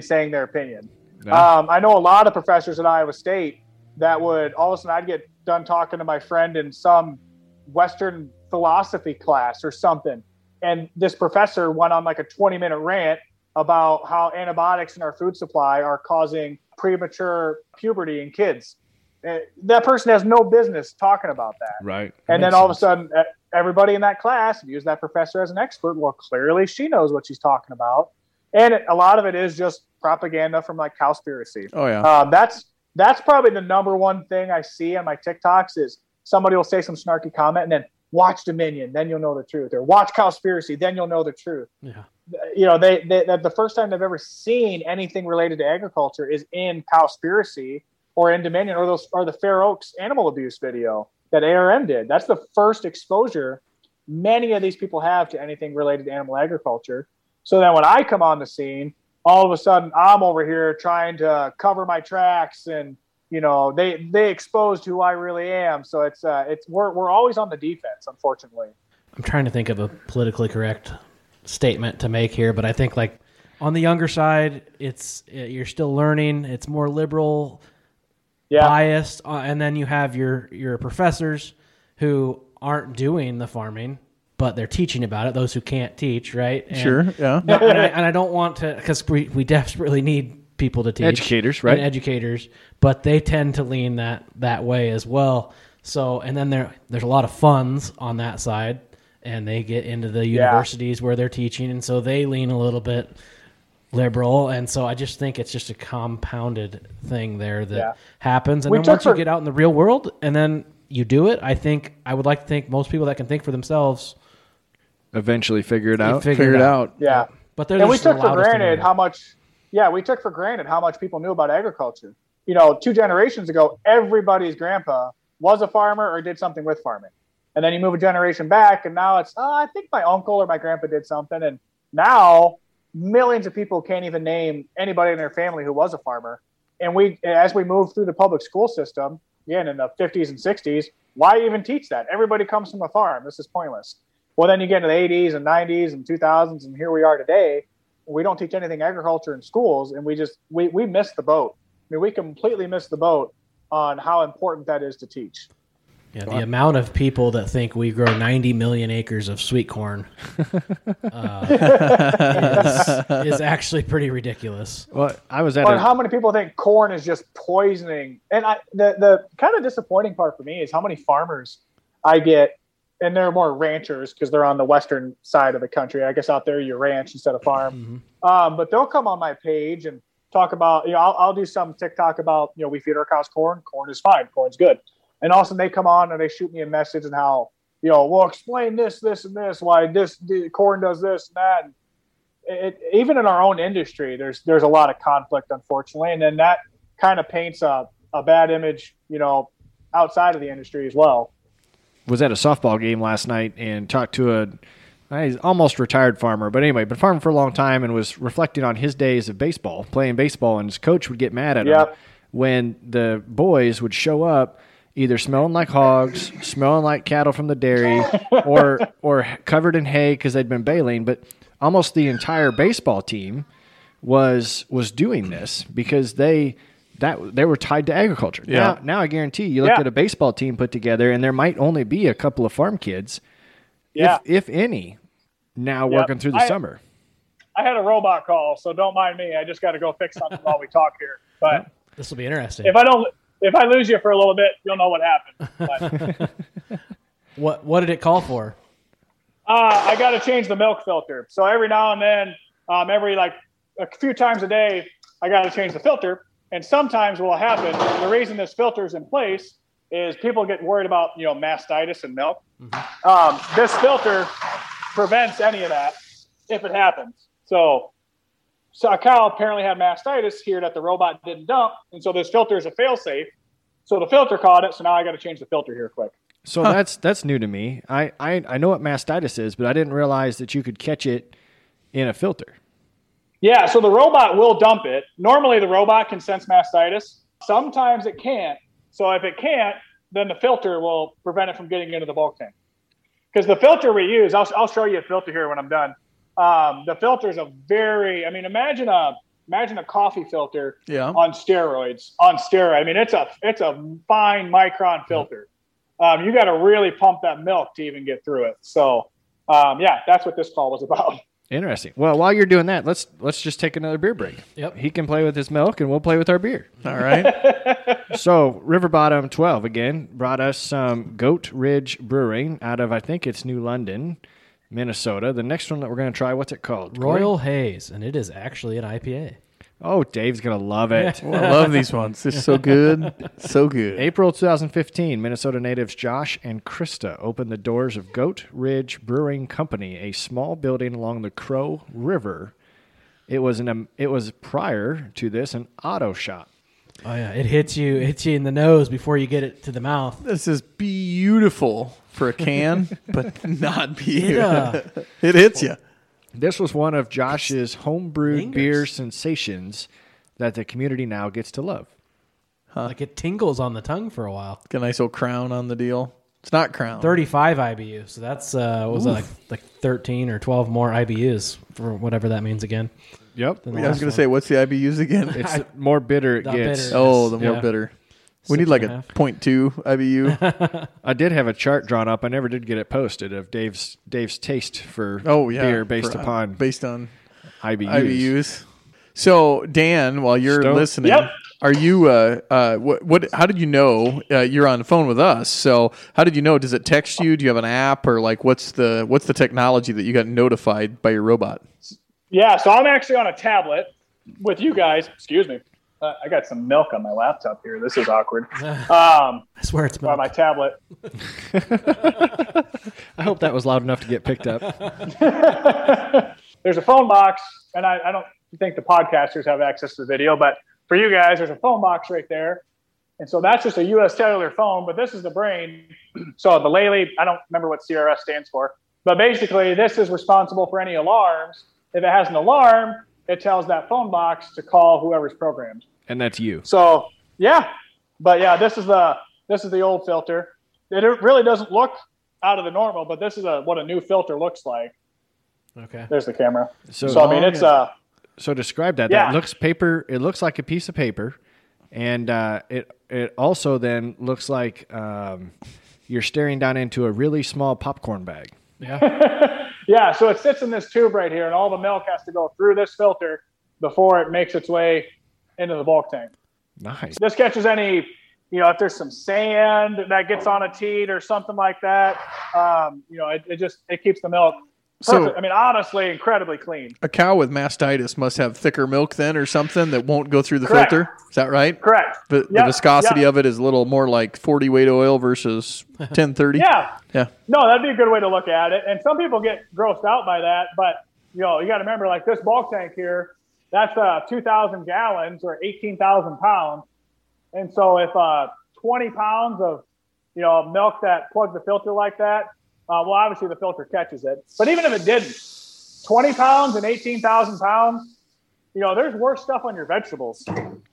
S1: Yeah. I know a lot of professors at Iowa State that would, all of a sudden I'd get done talking to my friend in some Western philosophy class or something, and this professor went on like a 20-minute rant about how antibiotics in our food supply are causing premature puberty in kids. That person has no business talking about that.
S2: Right.
S1: And then all of a sudden, everybody in that class views that professor as an expert. Well, clearly she knows what she's talking about. And a lot of it is just propaganda from like Cowspiracy.
S7: Oh, yeah.
S1: That's probably the number one thing I see on my TikToks is somebody will say some snarky comment and then watch Dominion, then you'll know the truth. Or watch Cowspiracy, then you'll know the truth.
S3: Yeah.
S1: They the first time they've ever seen anything related to agriculture is in Cowspiracy or in Dominion or the Fair Oaks animal abuse video that ARM did. That's the first exposure many of these people have to anything related to animal agriculture. So then when I come on the scene, all of a sudden I'm over here trying to cover my tracks and, they exposed who I really am. So we're always on the defense, unfortunately.
S3: I'm trying to think of a politically correct statement to make here, but I think like on the younger side, you're still learning. It's more liberal, biased, and then you have your professors who aren't doing the farming, but they're teaching about it. Those who can't teach, right? And,
S7: sure, yeah.
S3: And I don't want to, because we desperately need people to teach.
S2: Educators, right?
S3: And educators, but they tend to lean that way as well. So, and then there's a lot of funds on that side, and they get into the universities where they're teaching, and so they lean a little bit liberal. And so I just think it's just a compounded thing there that happens. And then once you get out in the real world and then you do it, I would like to think most people that can think for themselves
S2: eventually figure it out.
S7: Figure it out.
S1: Yeah.
S3: But
S1: we took for granted how much people knew about agriculture. 2 generations ago, everybody's grandpa was a farmer or did something with farming. And then you move a generation back, and now it's, I think my uncle or my grandpa did something. And now millions of people can't even name anybody in their family who was a farmer. And as we move through the public school system, again, in the 50s and 60s, why even teach that? Everybody comes from a farm. This is pointless. Well, then you get into the 80s and 90s and 2000s, and here we are today. We don't teach anything agriculture in schools, and we missed the boat. I mean, we completely missed the boat on how important that is to teach.
S3: Yeah, the amount of people that think we grow 90 million acres of sweet corn is actually pretty ridiculous.
S2: Well,
S1: how many people think corn is just poisoning? And the kind of disappointing part for me is how many farmers I get, and they're more ranchers because they're on the western side of the country. I guess out there you ranch instead of farm. Mm-hmm. But they'll come on my page and talk about, I'll do some TikTok about, we feed our cows corn. Corn is fine. Corn's good. And also they come on and they shoot me a message and how, we'll explain this, and this, why corn does this and that. And even in our own industry, there's a lot of conflict, unfortunately. And then that kind of paints a bad image, outside of the industry as well.
S2: Was at a softball game last night and talked to he's almost retired farmer, but anyway, been farming for a long time and was reflecting on his days of playing baseball, and his coach would get mad at him when the boys would show up either smelling like hogs, smelling like cattle from the dairy, or covered in hay because they'd been baling. But almost the entire baseball team was doing this because they were tied to agriculture.
S7: Yeah.
S2: Now I guarantee you look at a baseball team put together, and there might only be a couple of farm kids, if any, now working through the summer.
S1: I had a robot call, so don't mind me. I just got to go fix something while we talk here. But
S3: this will be interesting.
S1: If I lose you for a little bit, you'll know what happened. But,
S3: what did it call for?
S1: I got to change the milk filter. So every now and then, every like a few times a day, I got to change the filter. And sometimes what will happen, the reason this filter is in place is people get worried about, mastitis in milk. Mm-hmm. This filter prevents any of that if it happens. So a cow apparently had mastitis here that the robot didn't dump. And so this filter is a fail-safe. So the filter caught it. So now I got to change the filter here quick.
S2: So that's new to me. I know what mastitis is, but I didn't realize that you could catch it in a filter.
S1: Yeah, so the robot will dump it. Normally the robot can sense mastitis. Sometimes it can't. So if it can't, then the filter will prevent it from getting into the bulk tank. Because the filter we use, I'll show you a filter here when I'm done. The filter is imagine a coffee filter on steroids. I mean, it's a fine micron filter. You got to really pump that milk to even get through it. So, that's what this call was about.
S2: Interesting. Well, while you're doing that, let's just take another beer break.
S3: Yep.
S2: He can play with his milk, and we'll play with our beer.
S7: All right.
S2: So, River Bottom 12, again, brought us some Goat Ridge Brewing out of, I think it's New London, Minnesota. The next one that we're going to try, what's it called?
S3: Royal Haze, and it is actually an IPA.
S2: Oh, Dave's going to love it.
S7: I love these ones. They're so good. So good.
S2: April 2015, Minnesota natives Josh and Krista opened the doors of Goat Ridge Brewing Company, a small building along the Crow River. It was prior to this an auto shop.
S3: Oh yeah, it hits you in the nose before you get it to the mouth.
S7: This is beautiful for a can, but not beautiful.
S3: Yeah.
S7: It hits you.
S2: This was one of Josh's homebrewed beer sensations that the community now gets to love.
S3: Like it tingles on the tongue for a while.
S7: Got a nice old crown on the deal. It's not crown.
S3: 35 IBU. So that's like 13 or 12 more IBUs for whatever that means again.
S2: Yep.
S7: I was going to say, what's the IBUs again?
S2: It's more bitter it gets.
S3: Bitter.
S7: Oh, the more bitter. We need like a 0.2 IBU.
S2: I did have a chart drawn up. I never did get it posted of Dave's taste for beer based on IBUs.
S7: So Dan, while you're listening, are you? What? How did you know you're on the phone with us? So how did you know? Does it text you? Do you have an app, or like what's the technology that you got notified by your robot?
S1: Yeah, so I'm actually on a tablet with you guys. Excuse me. I got some milk on my laptop here. This is awkward.
S3: I swear it's milk.
S1: On my tablet.
S2: I hope that was loud enough to get picked up.
S1: There's a phone box, and I don't think the podcasters have access to the video, but for you guys, there's a phone box right there. And so that's just a U.S. cellular phone, but this is the brain. So the Lely, I don't remember what CRS stands for, but basically this is responsible for any alarms. If it has an alarm, it tells that phone box to call whoever's programmed.
S2: And that's you.
S1: So, yeah. But, yeah, this is the old filter. It really doesn't look out of the normal, but this is what a new filter looks like.
S3: Okay.
S1: There's the camera.
S2: So
S1: I mean, it's
S2: So describe that.
S1: Yeah.
S2: That looks paper. It looks like a piece of paper. And it also then looks like you're staring down into a really small popcorn bag.
S3: Yeah.
S1: Yeah, so it sits in this tube right here, and all the milk has to go through this filter before it makes its way into the bulk tank.
S2: Nice.
S1: This catches any, if there's some sand that gets on a teat or something like that, it keeps the milk perfect.
S7: So,
S1: I mean, honestly, incredibly clean.
S7: A cow with mastitis must have thicker milk then or something that won't go through the
S1: Correct.
S7: filter. Is that right?
S1: Correct.
S7: The viscosity of it is a little more like 40 weight oil versus 1030.
S1: Yeah.
S7: Yeah.
S1: No, that'd be a good way to look at it. And some people get grossed out by that, but you got to remember, like this bulk tank here, that's 2,000 gallons or 18,000 pounds. And so if 20 pounds of milk that plugs the filter like that, well, obviously the filter catches it. But even if it didn't, 20 pounds and 18,000 pounds, there's worse stuff on your vegetables.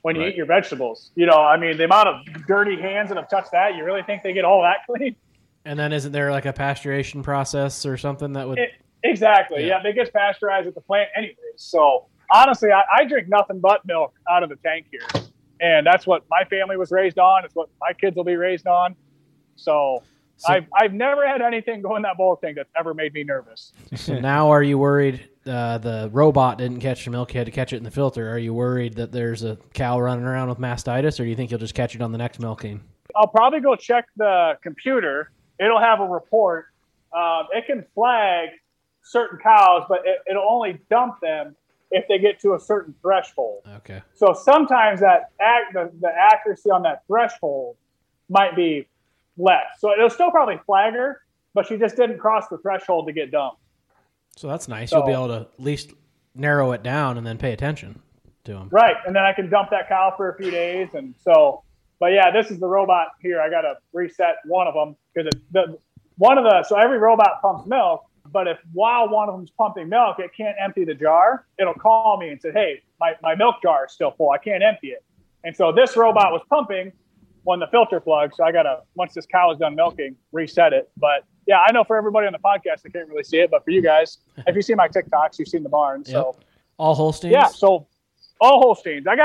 S1: when you eat your vegetables. You know, I mean, the amount of dirty hands that have touched that, you really think they get all that clean?
S3: And then isn't there like a pasteurization process or something that would...
S1: Exactly. Yeah, it gets pasteurized at the plant anyways. So honestly, I drink nothing but milk out of the tank here. And that's what my family was raised on. It's what my kids will be raised on. So I've never had anything go in that bowl thing that's ever made me nervous.
S3: So now are you worried the robot didn't catch the milk, you had to catch it in the filter? Are you worried that there's a cow running around with mastitis, or do you think you'll just catch it on the next milking?
S1: I'll probably go check the computer. It'll have a report. It can flag certain cows, but it'll only dump them if they get to a certain threshold.
S3: Okay.
S1: So sometimes that the accuracy on that threshold might be less. So it'll still probably flag her, but she just didn't cross the threshold to get dumped.
S3: So that's nice. You'll be able to at least narrow it down and then pay attention to them.
S1: Right. And then I can dump that cow for a few days. And so, but yeah, this is the robot here. I got to reset one of them because so every robot pumps milk, but if while one of them's pumping milk, it can't empty the jar, it'll call me and say, hey, my milk jar is still full. I can't empty it. And so this robot was pumping when the filter plugged. So I got to, once this cow is done milking, reset it. But yeah, I know for everybody on the podcast, they can't really see it, but for you guys, if you see my TikToks, you've seen the barn.
S3: Yep.
S1: So
S3: all Holsteins?
S1: Yeah. So all Holsteins. we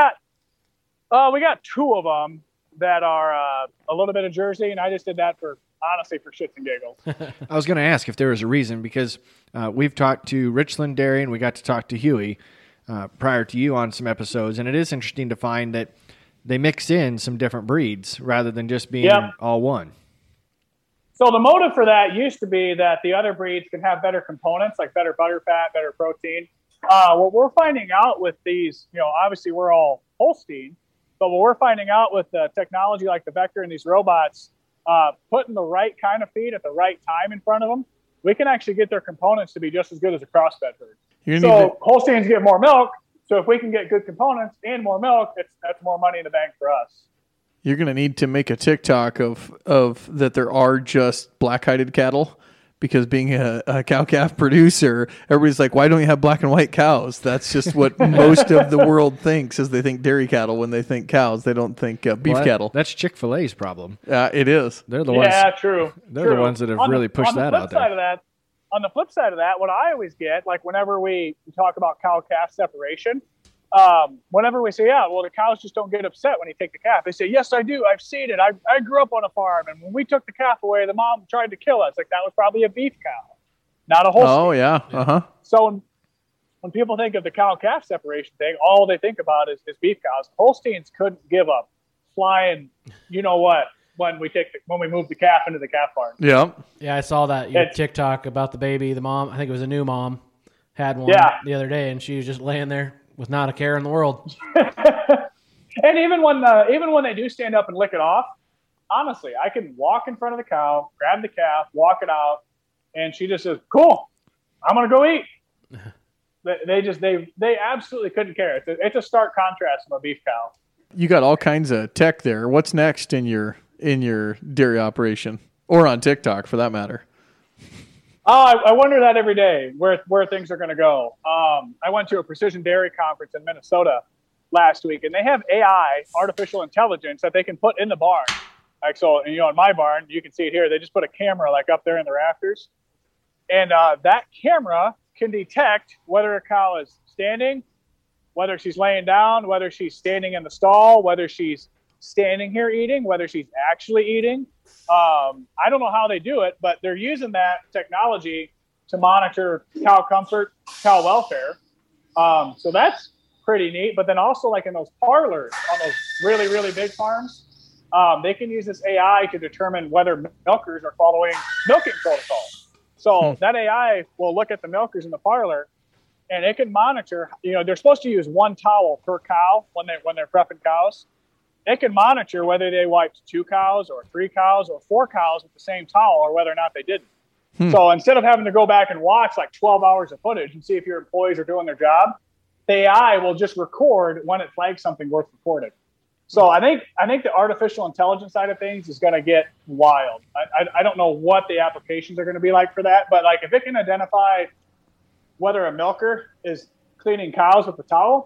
S1: got two of them that are a little bit of Jersey, and I just did that for shits and giggles.
S2: I was going to ask if there was a reason, because we've talked to Richland Dairy and we got to talk to Huey prior to you on some episodes, and it is interesting to find that they mix in some different breeds rather than just being all one.
S1: So the motive for that used to be that the other breeds can have better components, like better butter fat, better protein. What we're finding out with these, obviously we're all Holstein, but what we're finding out with the technology like the Vector and these robots, putting the right kind of feed at the right time in front of them, we can actually get their components to be just as good as a crossbred herd. So Holsteins get more milk. So if we can get good components and more milk, that's more money in the bank for us.
S7: You're going to need to make a TikTok of that there are just black-hided cattle, because being a cow-calf producer, everybody's like, why don't you have black and white cows? That's just what most of the world thinks, is they think dairy cattle when they think cows. They don't think beef cattle.
S2: That's Chick-fil-A's problem.
S7: It is.
S2: They're the ones.
S1: Yeah, true.
S2: They're the ones that have really pushed that out there.
S1: On the flip side of that, what I always get, like whenever we talk about cow-calf separation, whenever we say, the cows just don't get upset when you take the calf. They say, yes, I do. I've seen it. I grew up on a farm, and when we took the calf away, the mom tried to kill us. Like, that was probably a beef cow, not a Holstein.
S7: Oh, yeah. Uh-huh.
S1: So when people think of the cow-calf separation thing, all they think about is beef cows. Holsteins couldn't give up flying, you-know-what, when we move the calf into the calf barn.
S7: Yeah.
S3: Yeah, I saw that TikTok about the baby. The mom, I think it was a new mom, had one the other day, and she was just laying there with not a care in the world.
S1: And even when they do stand up and lick it off, honestly, I can walk in front of the cow, grab the calf, walk it out, and she just says, "Cool, I'm gonna go eat." They absolutely couldn't care. It's a stark contrast from a beef cow.
S7: You got all kinds of tech there. What's next in your dairy operation, or on TikTok for that matter?
S1: I wonder that every day where things are going to go. I went to a precision dairy conference in Minnesota last week, and they have AI, artificial intelligence, that they can put in the barn. Like, so, in my barn, you can see it here. They just put a camera like up there in the rafters, and that camera can detect whether a cow is standing, whether she's laying down, whether she's standing in the stall, whether she's standing here eating, whether she's actually eating. I don't know how they do it, but they're using that technology to monitor cow comfort, cow welfare. So that's pretty neat. But then also, like in those parlors on those really, really big farms, they can use this AI to determine whether milkers are following milking protocol. So that AI will look at the milkers in the parlor, and it can monitor. They're supposed to use one towel per cow when they're prepping cows. It can monitor whether they wiped 2 cows or 3 cows or 4 cows with the same towel, or whether or not they didn't. So instead of having to go back and watch like 12 hours of footage and see if your employees are doing their job, the AI will just record when it flags something worth recording. So I think the artificial intelligence side of things is going to get wild. I don't know what the applications are going to be like for that, but like if it can identify whether a milker is cleaning cows with a towel,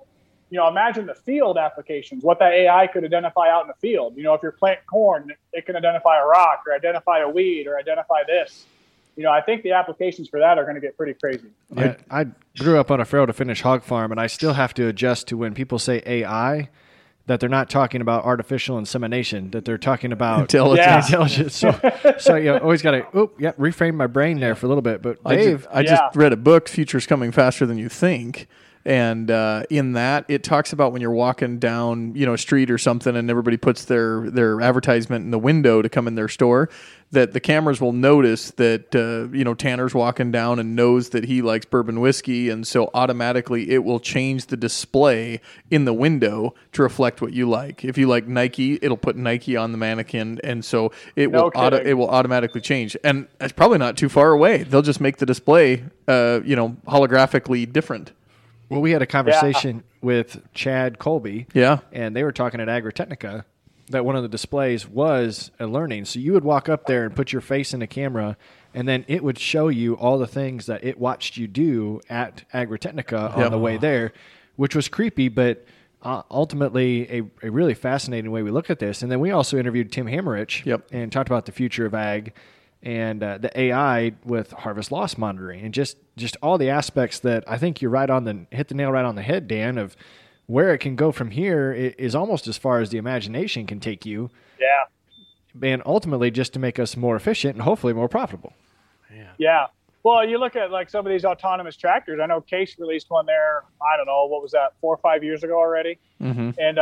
S1: imagine the field applications, what that AI could identify out in the field. If you're planting corn, it can identify a rock or identify a weed or identify this. I think the applications for that are going to get pretty crazy.
S2: Yeah, I grew up on a fail to finish hog farm, and I still have to adjust to when people say AI, that they're not talking about artificial insemination, that they're talking about intelligence. So you always got to reframe my brain there for a little bit. But Dave,
S7: I just read a book, Future's Coming Faster Than You Think. And in that, it talks about when you're walking down, a street or something, and everybody puts their advertisement in the window to come in their store, that the cameras will notice that, Tanner's walking down and knows that he likes bourbon whiskey, and so automatically it will change the display in the window to reflect what you like. If you like Nike, it'll put Nike on the mannequin, and so it will automatically change. And it's probably not too far away. They'll just make the display, holographically different.
S2: Well, we had a conversation with Chad Colby, and they were talking at Agritechnica that one of the displays was a learning. So you would walk up there and put your face in the camera, and then it would show you all the things that it watched you do at Agritechnica on the way there, which was creepy, but ultimately a really fascinating way we look at this. And then we also interviewed Tim Hammerich and talked about the future of ag and the AI with harvest loss monitoring, and just all the aspects that I think you're hit the nail right on the head, Dan, of where it can go from here is almost as far as the imagination can take you. Yeah. And ultimately just to make us more efficient and hopefully more profitable.
S1: Yeah. Well, you look at like some of these autonomous tractors. I know Case released one there, I don't know, what was that, 4 or 5 years ago already? Mm-hmm. And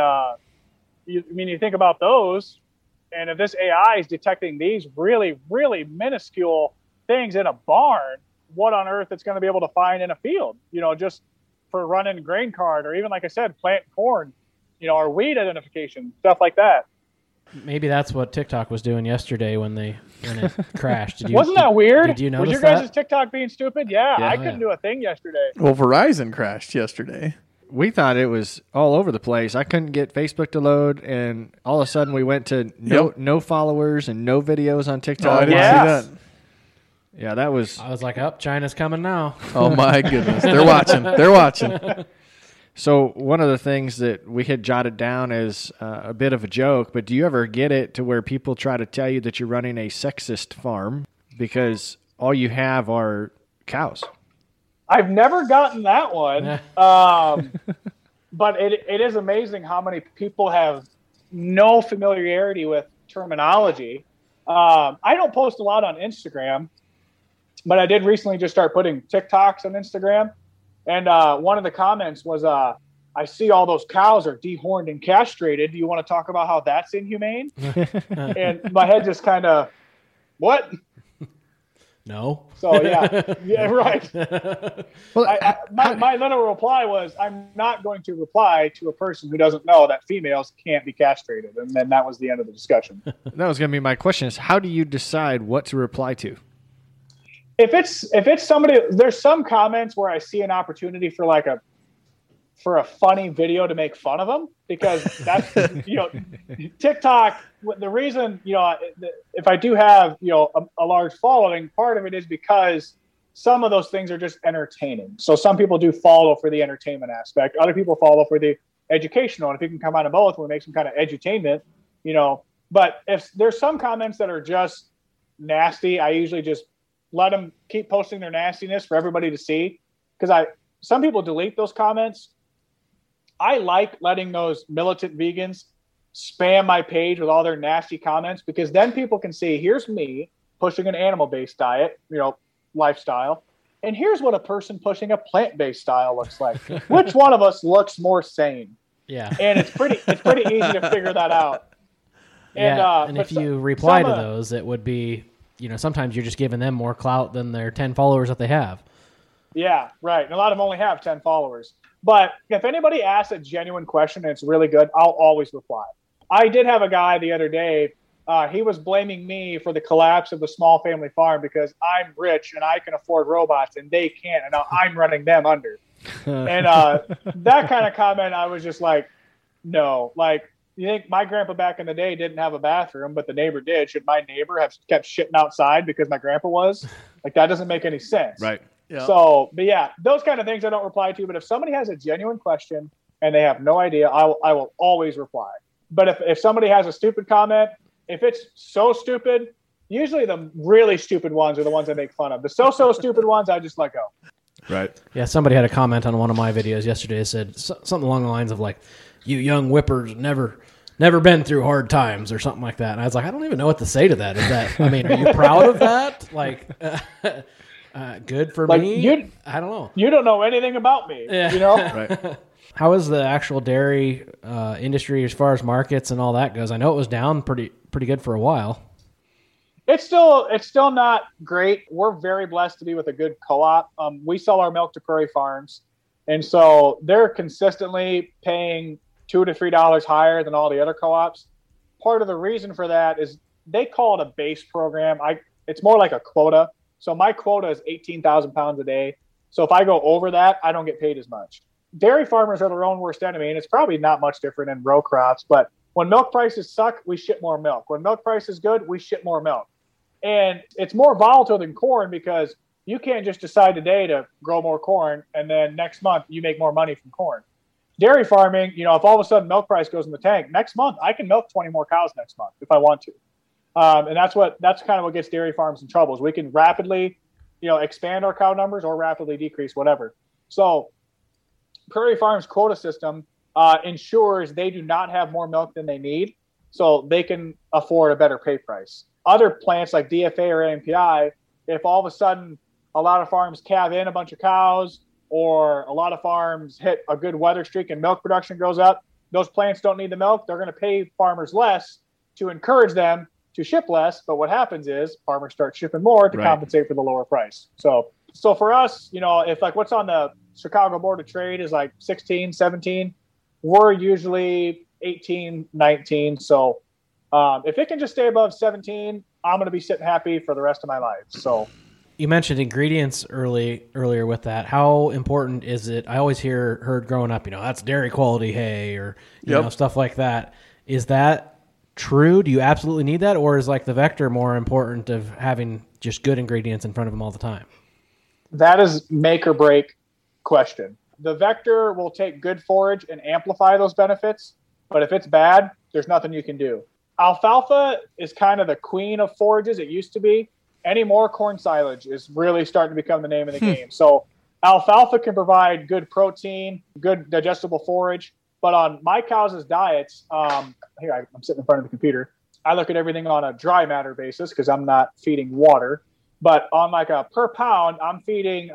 S1: you think about those, and if this AI is detecting these really, really minuscule things in a barn, what on earth it's going to be able to find in a field, just for running grain cart, or even, like I said, plant corn, or weed identification, stuff like that.
S3: Maybe that's what TikTok was doing yesterday when it crashed.
S1: Wasn't that weird?
S3: Did you notice
S1: Was your guys' TikTok being stupid? Yeah, I couldn't do a thing yesterday.
S7: Well, Verizon crashed yesterday.
S2: We thought it was all over the place. I couldn't get Facebook to load, and all of a sudden we went to no followers and no videos on TikTok.
S7: Oh, I didn't see that.
S2: Yeah, that was...
S3: I was like, China's coming now.
S7: Oh, my goodness. They're watching. They're watching.
S2: So one of the things that we had jotted down as a bit of a joke, but do you ever get it to where people try to tell you that you're running a sexist farm because all you have are cows?
S1: I've never gotten that one, but it is amazing how many people have no familiarity with terminology. I don't post a lot on Instagram, but I did recently just start putting TikToks on Instagram. And one of the comments was, I see all those cows are dehorned and castrated. Do you want to talk about how that's inhumane? And my head just kind of, what?
S3: No.
S1: So, yeah, right. Well, my little reply was, I'm not going to reply to a person who doesn't know that females can't be castrated. And then that was the end of the discussion.
S2: That was going to be my question, is how do you decide what to reply to?
S1: If it's somebody, there's some comments where I see an opportunity for a funny video to make fun of them, because that's, TikTok, the reason, if I do have, a large following, part of it is because some of those things are just entertaining. So some people do follow for the entertainment aspect. Other people follow for the educational. And if you can come out of both, we'll make some kind of edutainment, but if there's some comments that are just nasty, I usually just let them keep posting their nastiness for everybody to see. Because some people delete those comments. I like letting those militant vegans spam my page with all their nasty comments, because then people can see, here's me pushing an animal-based diet, lifestyle, and here's what a person pushing a plant-based style looks like. Which one of us looks more sane?
S3: Yeah.
S1: And it's pretty easy to figure that out.
S3: And if you reply to those, it would be, sometimes you're just giving them more clout than their 10 followers that they have.
S1: Yeah, right. And a lot of them only have 10 followers. But if anybody asks a genuine question and it's really good, I'll always reply. I did have a guy the other day. He was blaming me for the collapse of the small family farm because I'm rich and I can afford robots and they can't. And now I'm running them under. And that kind of comment, I was just like, no. Like, you think my grandpa back in the day didn't have a bathroom, but the neighbor did. Should my neighbor have kept shitting outside because my grandpa was? Like, that doesn't make any sense.
S2: Right.
S1: Yeah. So, but yeah, those kind of things I don't reply to. But if somebody has a genuine question and they have no idea, I will always reply. But if somebody has a stupid comment, if it's so stupid, usually the really stupid ones are the ones I make fun of. The so stupid ones, I just let go.
S3: Right. Yeah, somebody had a comment on one of my videos yesterday that said something along the lines of like, you young whippers never been through hard times or something like that. And I was like, I don't even know what to say to that. Is that, I mean, are you proud of that? Like, good for me? I don't know.
S1: You don't know anything about me,
S3: yeah.
S1: You know?
S3: Right. How is the actual dairy industry as far as markets and all that goes? I know it was down pretty good for a while.
S1: It's still not great. We're very blessed to be with a good co-op. We sell our milk to Prairie Farms, and so they're consistently paying $2 to $3 higher than all the other co-ops. Part of the reason for that is they call it a base program. It's more like a quota. So my quota is 18,000 pounds a day. So if I go over that, I don't get paid as much. Dairy farmers are their own worst enemy, and it's probably not much different in row crops. But when milk prices suck, we ship more milk. When milk price is good, we ship more milk. And it's more volatile than corn because you can't just decide today to grow more corn and then next month you make more money from corn. Dairy farming, if all of a sudden milk price goes in the tank, next month I can milk 20 more cows next month if I want to. And that's kind of what gets dairy farms in trouble is we can rapidly, expand our cow numbers or rapidly decrease whatever. So Prairie Farms quota system ensures they do not have more milk than they need so they can afford a better pay price. Other plants like DFA or AMPI, if all of a sudden a lot of farms calve in a bunch of cows or a lot of farms hit a good weather streak and milk production goes up, those plants don't need the milk. They're going to pay farmers less to encourage them to ship less. But what happens is farmers start shipping more to compensate for the lower price. So for us, if like what's on the Chicago Board of Trade is like 16, 17, we're usually 18, 19. So if it can just stay above 17, I'm going to be sitting happy for the rest of my life. So
S3: you mentioned ingredients earlier with that. How important is it? I always heard growing up, that's dairy quality hay or you know stuff like that. Is that true? Do you absolutely need that, or is like the Vector more important of having just good ingredients in front of them all the time?
S1: That is make or break question. The Vector will take good forage and amplify those benefits, but if it's bad, there's nothing you can do. Alfalfa is kind of the queen of forages. It used to be. Anymore, corn silage is really starting to become the name of the game. So alfalfa can provide good protein, good digestible forage. But on my cows' diets, here I'm sitting in front of the computer. I look at everything on a dry matter basis because I'm not feeding water. But on like a per pound, I'm feeding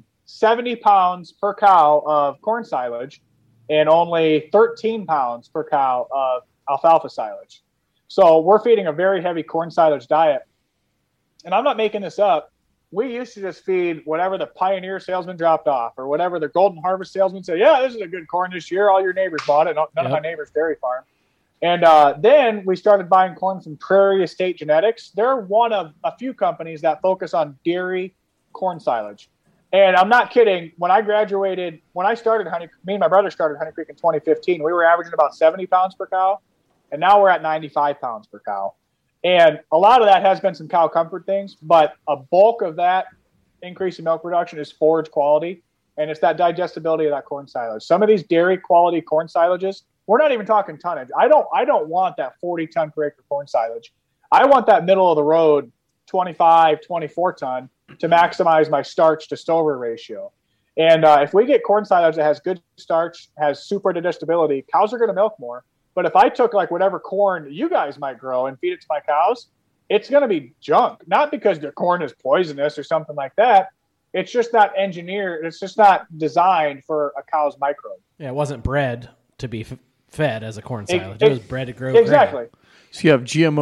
S1: 70 pounds per cow of corn silage and only 13 pounds per cow of alfalfa silage. So we're feeding a very heavy corn silage diet. And I'm not making this up. We used to just feed whatever the Pioneer salesman dropped off or whatever the Golden Harvest salesman said, yeah, this is a good corn this year. All your neighbors bought it. None of my neighbors' dairy farm. And then we started buying corn from Prairie Estate Genetics. They're one of a few companies that focus on dairy corn silage. And I'm not kidding. When I started me and my brother started Honey Creek in 2015, we were averaging about 70 pounds per cow. And now we're at 95 pounds per cow. And a lot of that has been some cow comfort things, but a bulk of that increase in milk production is forage quality, and it's that digestibility of that corn silage. Some of these dairy quality corn silages, we're not even talking tonnage. I don't want that 40 ton per acre corn silage. I want that middle of the road 25, 24 ton to maximize my starch to stover ratio. And if we get corn silage that has good starch, has super digestibility, cows are going to milk more. But if I took like whatever corn you guys might grow and feed it to my cows, it's going to be junk. Not because the corn is poisonous or something like that. It's just not engineered. It's just not designed for a cow's microbe.
S3: Yeah, it wasn't bred to be fed as a corn silage. It was bred to grow
S1: exactly.
S3: grain.
S7: So you have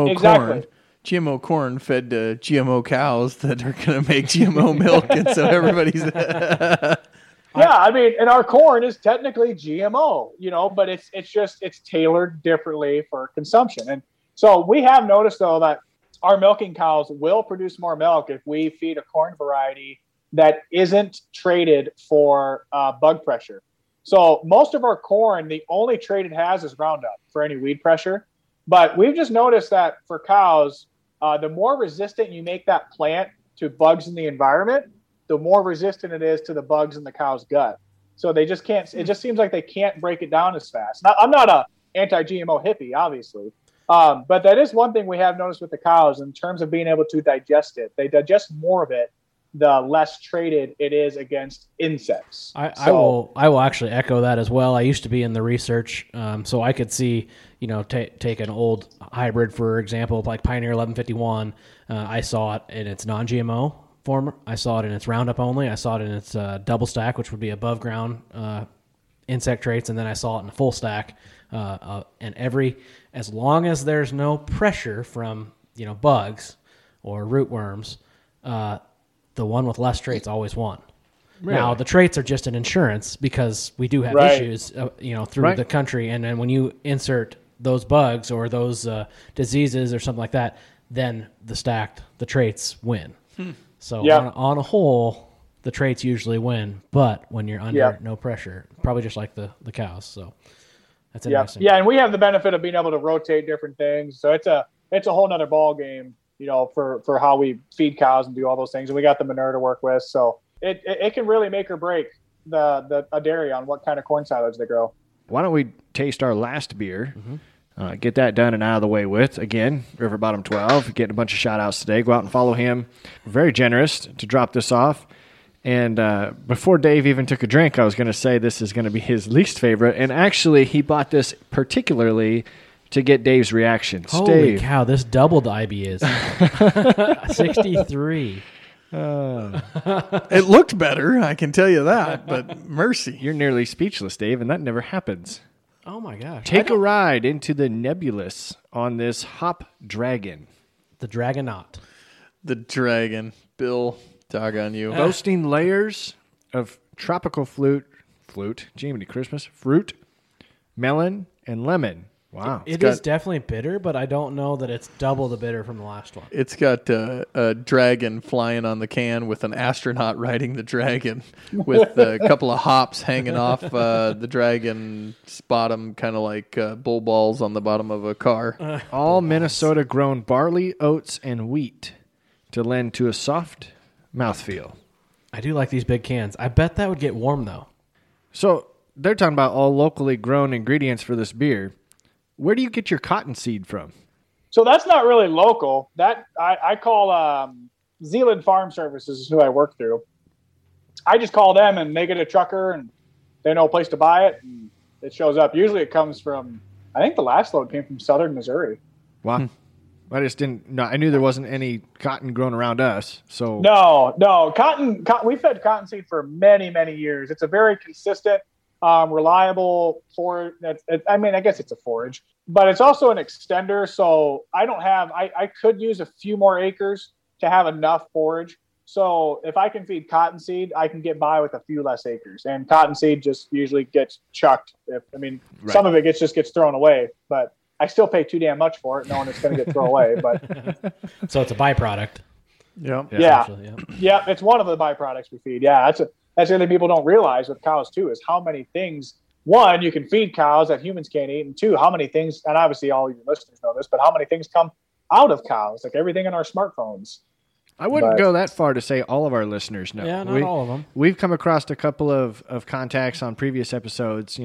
S7: GMO corn fed to GMO cows that are going to make GMO milk, and so everybody's...
S1: Yeah, I mean, and our corn is technically GMO, but it's tailored differently for consumption. And so we have noticed, though, that our milking cows will produce more milk if we feed a corn variety that isn't traded for bug pressure. So most of our corn, the only trait it has is Roundup for any weed pressure. But we've just noticed that for cows, the more resistant you make that plant to bugs in the environment, the more resistant it is to the bugs in the cow's gut. So they just can't. It just seems like they can't break it down as fast. Now, I'm not a anti-GMO hippie, obviously, but that is one thing we have noticed with the cows in terms of being able to digest it. They digest more of it the less traded it is against insects.
S3: I will actually echo that as well. I used to be in the research, so I could see, take an old hybrid, for example, like Pioneer 1151. I saw it in its non-GMO form. I saw it in its Roundup only. I saw it in its double stack, which would be above ground insect traits, and then I saw it in a full stack. And as long as there's no pressure from bugs or rootworms, the one with less traits always won. Really? Now the traits are just an insurance because we do have issues, through the country, and then when you insert those bugs or those diseases or something like that, then the traits win. So on a whole, the traits usually win, but when you're under no pressure, probably just like the cows. So that's interesting.
S1: Yeah, and we have the benefit of being able to rotate different things, so it's a whole nother ball game. For how we feed cows and do all those things. And we got the manure to work with. So it can really make or break a dairy on what kind of corn silage they grow.
S2: Why don't we taste our last beer, get that done and out of the way with. Again, River Bottom 12, getting a bunch of shout-outs today. Go out and follow him. Very generous to drop this off. And before Dave even took a drink, I was going to say this is going to be his least favorite. And actually, he bought this particularly to get Dave's reactions.
S3: Holy cow, this doubled the IBUs. 63.
S7: It looked better, I can tell you that, but mercy.
S2: You're nearly speechless, Dave, and that never happens.
S3: Oh, my gosh.
S2: Take a ride into the nebulous on this Hop Dragon.
S3: The Dragonaut.
S7: The Dragon. Bill, dog on you.
S2: Boasting layers of tropical fruit, Jiminy Christmas, fruit, melon, and lemon. Wow.
S3: It is definitely bitter, but I don't know that it's double the bitter from the last one.
S7: It's got a dragon flying on the can with an astronaut riding the dragon with a couple of hops hanging off the dragon's bottom, kind of like bull balls on the bottom of a car.
S2: All Minnesota-grown barley, oats, and wheat to lend to a soft mouthfeel.
S3: I do like these big cans. I bet that would get warm, though.
S2: So they're talking about all locally grown ingredients for this beer. Where do you get your cottonseed from?
S1: So that's not really local. That I call Zealand Farm Services is who I work through. I just call them and they get a trucker and they know a place to buy it and it shows up. Usually it comes from, I think the last load came from southern Missouri.
S2: Wow. I just didn't know. I knew there wasn't any cotton grown around us. So
S1: no. Cotton. We've fed cottonseed for many, many years. It's a very consistent, reliable forage. I guess it's a forage, but it's also an extender. So I could use a few more acres to have enough forage. So if I can feed cottonseed, I can get by with a few less acres. And cottonseed just usually gets chucked. Some of it gets thrown away, but I still pay too damn much for it, knowing it's going to get thrown away. But
S3: so it's a byproduct.
S1: Yeah. It's one of the byproducts we feed. Yeah, that's the other thing people don't realize with cows too is how many things. One, you can feed cows that humans can't eat, and two, how many things. And obviously, all your listeners know this, but how many things come out of cows? Like everything in our smartphones.
S2: I wouldn't go that far to say all of our listeners know.
S3: Yeah, not all of them.
S2: We've come across a couple of contacts on previous episodes.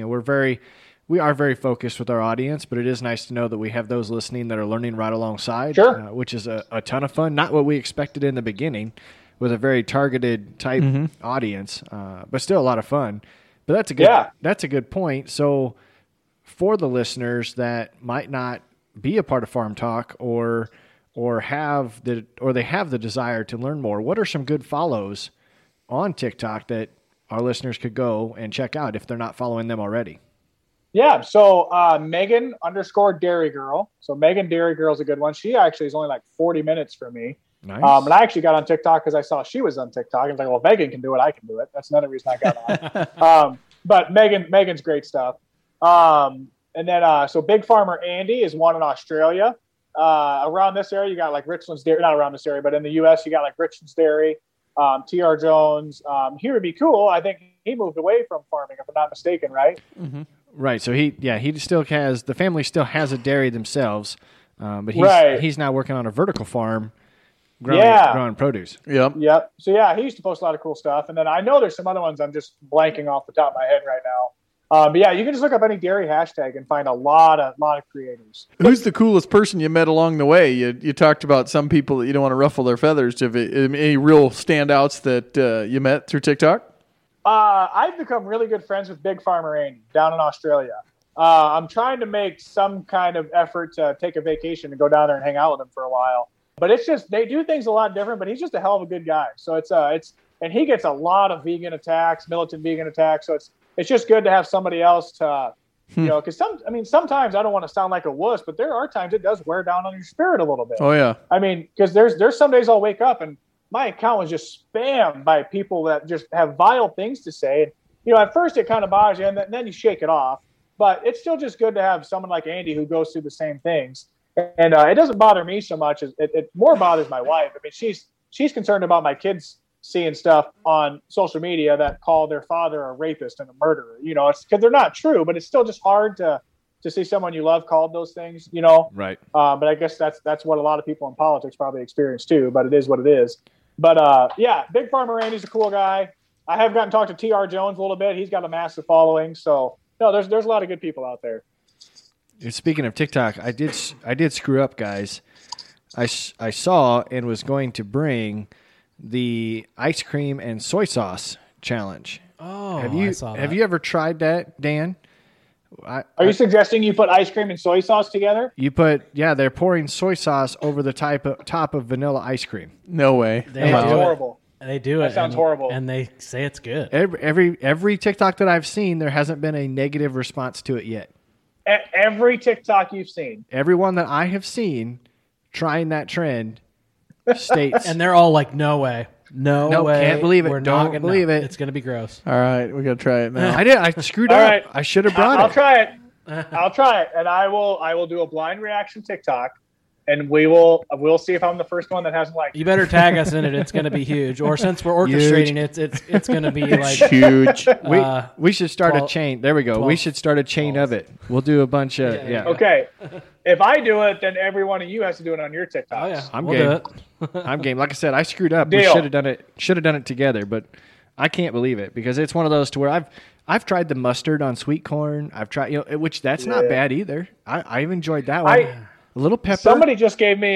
S2: We are very focused with our audience, but it is nice to know that we have those listening that are learning right alongside, which is a ton of fun. Not what we expected in the beginning with a very targeted type audience, but still a lot of fun. But that's a good point. So for the listeners that might not be a part of Farm Talk or they have the desire to learn more, what are some good follows on TikTok that our listeners could go and check out if they're not following them already?
S1: Yeah, so Megan_Dairy Girl. So Megan Dairy Girl is a good one. She actually is only like 40 minutes from me.
S2: Nice.
S1: And I actually got on TikTok because I saw she was on TikTok. I was like, well, Megan can do it. I can do it. That's another reason I got on. But Megan's great stuff. And then so Big Farmer Andy is one in Australia. Around this area, you got like Richland's Dairy. Not around this area, but in the U.S., you got like Richland's Dairy, T.R. Jones. Here would be cool. I think he moved away from farming, if I'm not mistaken, right?
S2: Mm-hmm. Right. So he still has, the family still has a dairy themselves, but he's now working on a vertical farm growing produce.
S7: Yep.
S1: Yep. So yeah, he used to post a lot of cool stuff, and then I know there's some other ones I'm just blanking off the top of my head right now. But yeah, you can just look up any dairy hashtag and find a lot of creators.
S7: Who's the coolest person you met along the way? You talked about some people that you don't want to ruffle their feathers. Have any real standouts that you met through TikTok?
S1: I've become really good friends with Big Farmer Andy down in Australia. I'm trying to make some kind of effort to take a vacation and go down there and hang out with him for a while. But it's just, they do things a lot different, but he's just a hell of a good guy. So and he gets a lot of vegan attacks, militant vegan attacks. So it's just good to have somebody else to, because sometimes I don't want to sound like a wuss, but there are times it does wear down on your spirit a little bit.
S7: Oh yeah.
S1: I mean, because there's some days I'll wake up and my account was just spammed by people that just have vile things to say. And, at first it kind of bothers you, and then you shake it off. But it's still just good to have someone like Andy who goes through the same things. And it doesn't bother me so much as it more bothers my wife. I mean, she's concerned about my kids seeing stuff on social media that call their father a rapist and a murderer. It's because they're not true, but it's still just hard to see someone you love called those things.
S2: Right.
S1: But I guess that's what a lot of people in politics probably experience too. But it is what it is. But yeah, Big Farmer Andy's a cool guy. I have gotten to talk to T.R. Jones a little bit. He's got a massive following. So no, there's a lot of good people out there.
S2: Speaking of TikTok, I did screw up, guys. I saw and was going to bring the ice cream and soy sauce challenge.
S3: Oh,
S2: I saw that. Have you ever tried that, Dan?
S1: Are you suggesting you put ice cream and soy sauce together?
S2: They're pouring soy sauce over the top of vanilla ice cream.
S7: No way.
S1: That's horrible.
S3: They do it.
S1: That sounds horrible.
S3: And they say it's good.
S2: Every TikTok that I've seen, there hasn't been a negative response to it yet.
S1: Every TikTok you've seen.
S2: Everyone that I have seen trying that trend states.
S3: And they're all like, no way. No way.
S2: Can't believe it.
S3: Don't
S2: believe it.
S3: It's going to be gross.
S7: All right, we got to try it now.
S2: I did. I screwed up.
S1: Right.
S2: I should have brought it.
S1: I'll try it. I'll try it, and I will do a blind reaction TikTok, and we'll see if I'm the first one that hasn't liked it.
S3: You better tag us in it. It's going to be huge. Or since we're orchestrating it, it's going to be like
S7: huge.
S2: We should start a chain. There we go.
S3: 12,
S2: we should start a chain of it. We'll do a bunch of
S1: Okay. If I do it, then every one of you has to do it on your TikToks.
S3: Oh yeah,
S2: I'm
S3: we'll
S2: game.
S3: do it.
S2: I'm game. Like I said, I screwed up.
S1: Deal.
S2: We should have done it. Should have done it together, but I can't believe it because it's one of those to where I've tried the mustard on sweet corn. I've tried, which that's not bad either. I've enjoyed that one. A little pepper.
S1: Somebody just gave me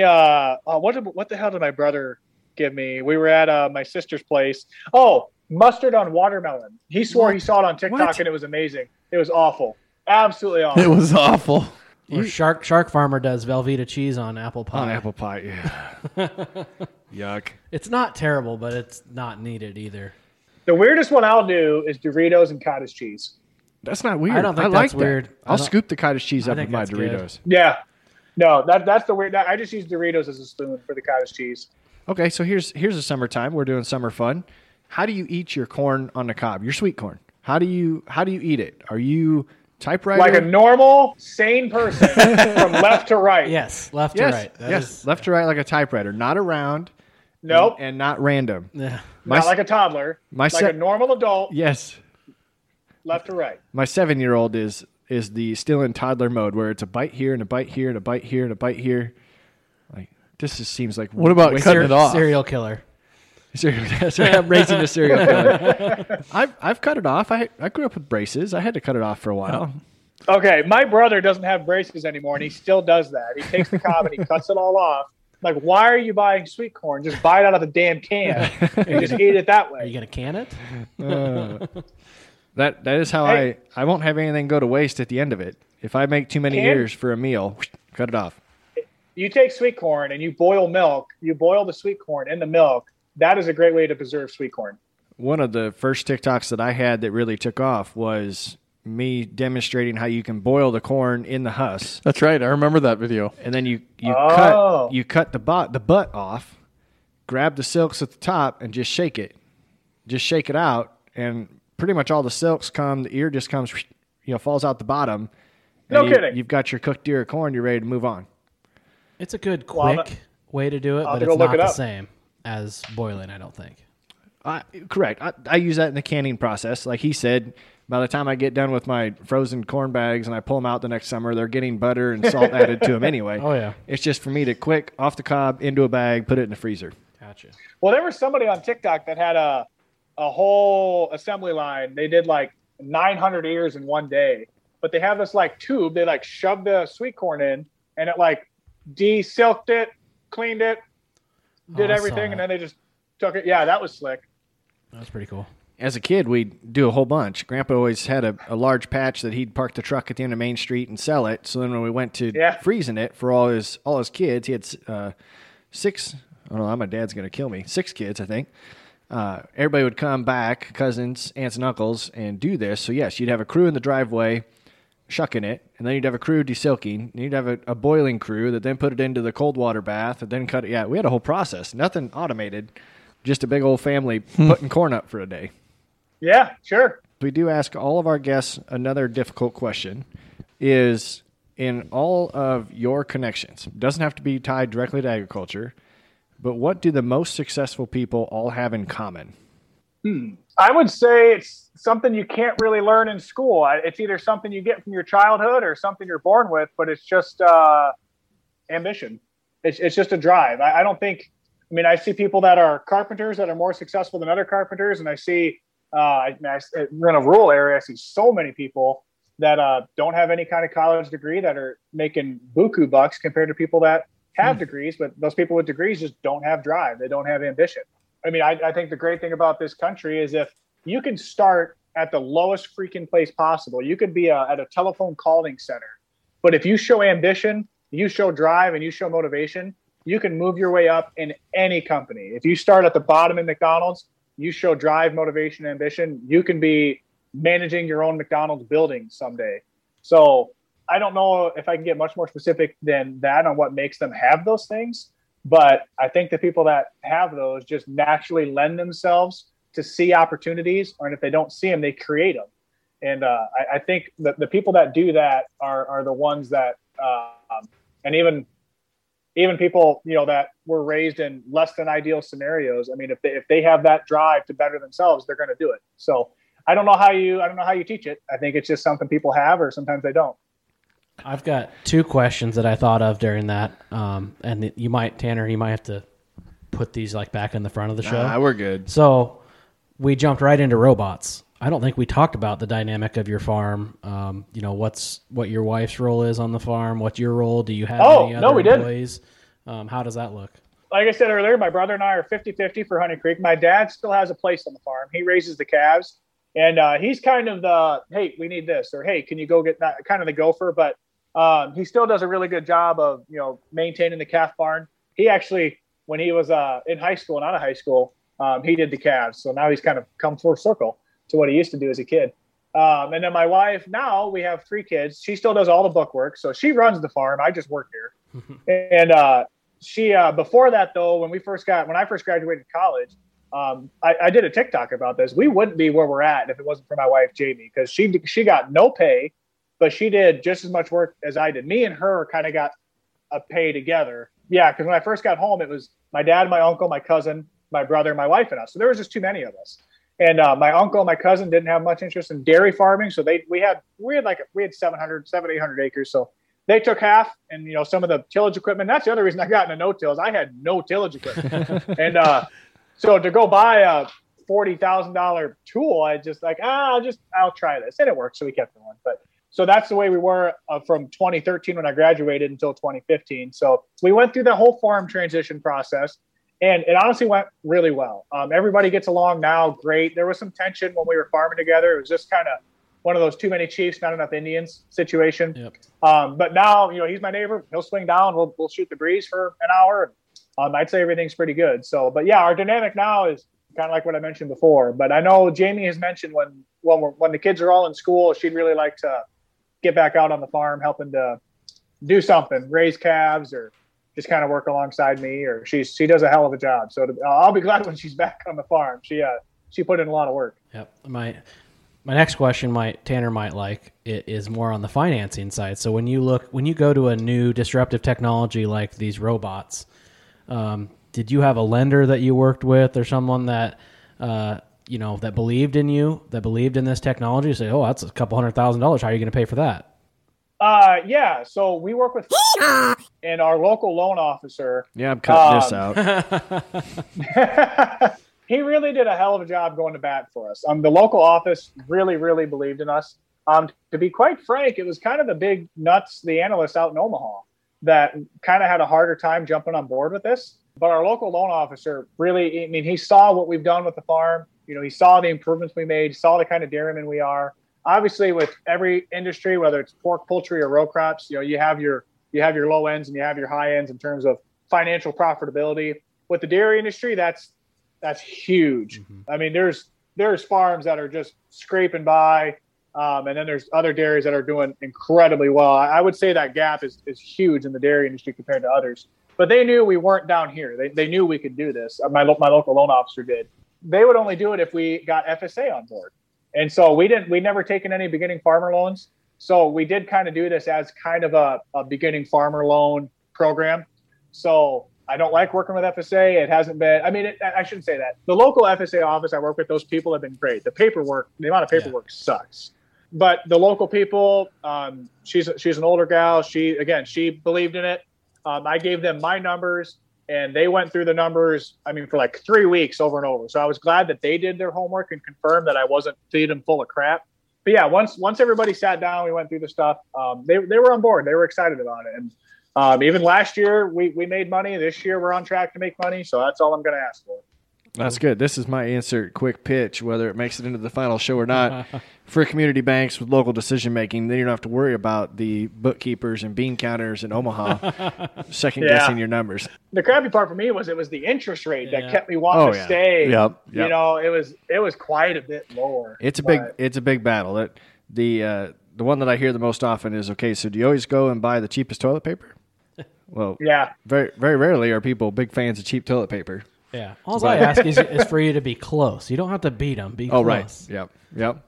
S1: what the hell did my brother give me? We were at my sister's place. Oh, mustard on watermelon. He swore he saw it on TikTok and it was amazing. It was awful. Absolutely awful.
S7: It was awful.
S3: Or Shark Farmer does Velveeta cheese on apple pie.
S2: On apple pie, yeah. Yuck.
S3: It's not terrible, but it's not needed either.
S1: The weirdest one I'll do is Doritos and cottage cheese.
S2: That's not weird.
S3: I don't think
S2: like
S3: that's weird.
S2: I'll scoop the cottage cheese up with my Doritos.
S3: Good.
S1: Yeah. No, that's the weird. I just use Doritos as a spoon for the cottage cheese.
S2: Okay, so here's a summertime. We're doing summer fun. How do you eat your corn on the cob? Your sweet corn. How do you eat it? Are you typewriter?
S1: Like a normal, sane person from left to right.
S3: Yes, left to right.
S2: Left to right like a typewriter, not around.
S1: Nope.
S2: And not random.
S3: Yeah.
S1: Not like a toddler. Like a normal adult.
S2: Yes.
S1: Left to right.
S2: My 7-year-old is still in toddler mode where it's a bite here and a bite here and a bite here and a bite here. Like this just seems like
S7: what about cutting it off?
S3: Serial killer.
S2: I'm raising a serial killer. I've cut it off. I grew up with braces. I had to cut it off for a while.
S1: Okay, my brother doesn't have braces anymore, and he still does that. He takes the cob and he cuts it all off. Like, why are you buying sweet corn? Just buy it out of the damn can and just eat it that way.
S3: Are you going to can it?
S2: That is how I won't have anything go to waste at the end of it. If I make too many ears for a meal, cut it off.
S1: You take sweet corn and you boil milk. You boil the sweet corn in the milk. That is a great way to preserve sweet corn.
S2: One of the first TikToks that I had that really took off was me demonstrating how you can boil the corn in the husk.
S7: That's right. I remember that video.
S2: And then you cut the butt off, grab the silks at the top, and just shake it. Just shake it out, and pretty much all the silks come. The ear just comes, falls out the bottom.
S1: No kidding.
S2: You've got your cooked ear of corn. You're ready to move on.
S3: It's a good quick way to do it, but it's not the same as boiling, I don't think.
S2: Correct. I use that in the canning process. Like he said, by the time I get done with my frozen corn bags and I pull them out the next summer, they're getting butter and salt added to them anyway.
S3: Oh, yeah.
S2: It's just for me to quick off the cob, into a bag, put it in the freezer.
S3: Gotcha.
S1: Well, there was somebody on TikTok that had a whole assembly line. They did like 900 ears in one day, but they have this like tube. They like shoved the sweet corn in, and it like de-silked it, cleaned it, did everything, and then they just took it. Yeah, that was slick.
S3: That was pretty cool.
S2: As a kid, we'd do a whole bunch. Grandpa always had a large patch that he'd park the truck at the end of Main Street and sell it. So then when we went to freezing it for all his kids, he had 6. I don't know, my dad's going to kill me. 6 kids, I think. Everybody would come back, cousins, aunts, and uncles, and do this. So, yes, you'd have a crew in the driveway shucking it, and then you'd have a crew desilking, and you'd have a boiling crew that then put it into the cold water bath and then cut it. Yeah, we had a whole process. Nothing automated, just a big old family putting corn up for a day.
S1: Yeah, sure.
S2: We do ask all of our guests another difficult question is, in all of your connections, it doesn't have to be tied directly to agriculture, but what do the most successful people all have in common?
S1: I would say it's something you can't really learn in school. It's either something you get from your childhood or something you're born with, but it's just ambition. It's just a drive. I don't think, I see people that are carpenters that are more successful than other carpenters, and I see, we're in a rural area, I see so many people that don't have any kind of college degree that are making buku bucks compared to people that have degrees, but those people with degrees just don't have drive. They don't have ambition. I think the great thing about this country is if you can start at the lowest freaking place possible, you could be at a telephone calling center. But if you show ambition, you show drive, and you show motivation, you can move your way up in any company. If you start at the bottom in McDonald's, you show drive, motivation, ambition, you can be managing your own McDonald's building someday. So I don't know if I can get much more specific than that on what makes them have those things. But I think the people that have those just naturally lend themselves to see opportunities, or if they don't see them, they create them. And I think that the people that do that are the ones that, and even people, that were raised in less than ideal scenarios. If they have that drive to better themselves, they're going to do it. So I don't know how you teach it. I think it's just something people have, or sometimes they don't.
S3: I've got 2 questions that I thought of during that, and you might have to put these like back in the front of the show.
S2: We're good.
S3: So we jumped right into robots. I don't think we talked about the dynamic of your farm. What your wife's role is on the farm. What's your role? Do you have any other employees? How does that look?
S1: Like I said earlier, my brother and I are 50-50 for Honey Creek. My dad still has a place on the farm. He raises the calves, and he's kind of the, hey, we need this, or hey, can you go get that, kind of the gopher, but he still does a really good job of, maintaining the calf barn. He actually, when he was in high school and out of high school, he did the calves. So now he's kind of come full circle to what he used to do as a kid. And then my wife, now we have 3 kids. She still does all the book work. So she runs the farm. I just work here. And she, before that though, when I first graduated college, I did a TikTok about this. We wouldn't be where we're at if it wasn't for my wife, Jamie, because she got no pay, but she did just as much work as I did. Me and her kind of got a pay together. Yeah, because when I first got home, it was my dad, my uncle, my cousin, my brother, my wife, and us. So there was just too many of us. And my uncle and my cousin didn't have much interest in dairy farming, so we had 700-800 acres. So they took half, and some of the tillage equipment. That's the other reason I got into no-tills. I had no tillage equipment, and so to go buy a $40,000 tool, I just I'll try this, and it worked. So we kept going, but. So that's the way we were from 2013 when I graduated until 2015. So we went through the whole farm transition process, and it honestly went really well. Everybody gets along now great. There was some tension when we were farming together. It was just kind of one of those too many chiefs, not enough Indians situation.
S3: Yep.
S1: But now, he's my neighbor. He'll swing down. We'll shoot the breeze for an hour. I'd say everything's pretty good. So, but yeah, our dynamic now is kind of like what I mentioned before. But I know Jamie has mentioned when the kids are all in school, she'd really like to get back out on the farm, helping to do something, raise calves, or just kind of work alongside me. Or she does a hell of a job. So I'll be glad when she's back on the farm. She put in a lot of work.
S3: Yep. My next question, Tanner might like it, is more on the financing side. So when you go to a new disruptive technology like these robots, did you have a lender that you worked with, or someone that that believed in you, that believed in this technology, say, oh, that's a couple $100,000. How are you going to pay for that?
S1: Yeah. So we work with and our local loan officer.
S2: Yeah, I'm cutting this out.
S1: He really did a hell of a job going to bat for us. The local office really, really believed in us. To be quite frank, it was kind of the big nuts, the analysts out in Omaha, that kind of had a harder time jumping on board with this. But our local loan officer really, I mean, he saw what we've done with the farm. He saw the improvements we made, saw the kind of dairymen we are. Obviously, with every industry, whether it's pork, poultry, or row crops, you have your low ends and you have your high ends in terms of financial profitability. With the dairy industry, that's huge. Mm-hmm. I mean, there's farms that are just scraping by, and then there's other dairies that are doing incredibly well. I would say that gap is huge in the dairy industry compared to others. But they knew we weren't down here. They knew we could do this. My local loan officer did. They would only do it if we got FSA on board. And so we never taken any beginning farmer loans. So we did kind of do this as kind of a beginning farmer loan program. So I don't like working with FSA. It hasn't been, I shouldn't say that. The local FSA office I work with, those people have been great. The amount of paperwork sucks. But the local people, she's an older gal. She believed in it. I gave them my numbers. And they went through the numbers, for like 3 weeks over and over. So I was glad that they did their homework and confirmed that I wasn't feeding them full of crap. But yeah, once everybody sat down, we went through the stuff. They were on board. They were excited about it. And even last year, we made money. This year, we're on track to make money. So that's all I'm going to ask for.
S2: That's good. This is my insert quick pitch, whether it makes it into the final show or not. For community banks with local decision making, then you don't have to worry about the bookkeepers and bean counters in Omaha second guessing your numbers.
S1: The crappy part for me was it was the interest rate that kept me wanting to stay.
S2: Yep.
S1: It was quite a bit lower.
S2: It's a big battle. The one that I hear the most often is, okay, so do you always go and buy the cheapest toilet paper? Well, yeah. Very, very rarely are people big fans of cheap toilet paper.
S3: Yeah. All I ask is for you to be close. You don't have to beat them. Be close.
S2: Oh, right. Yep.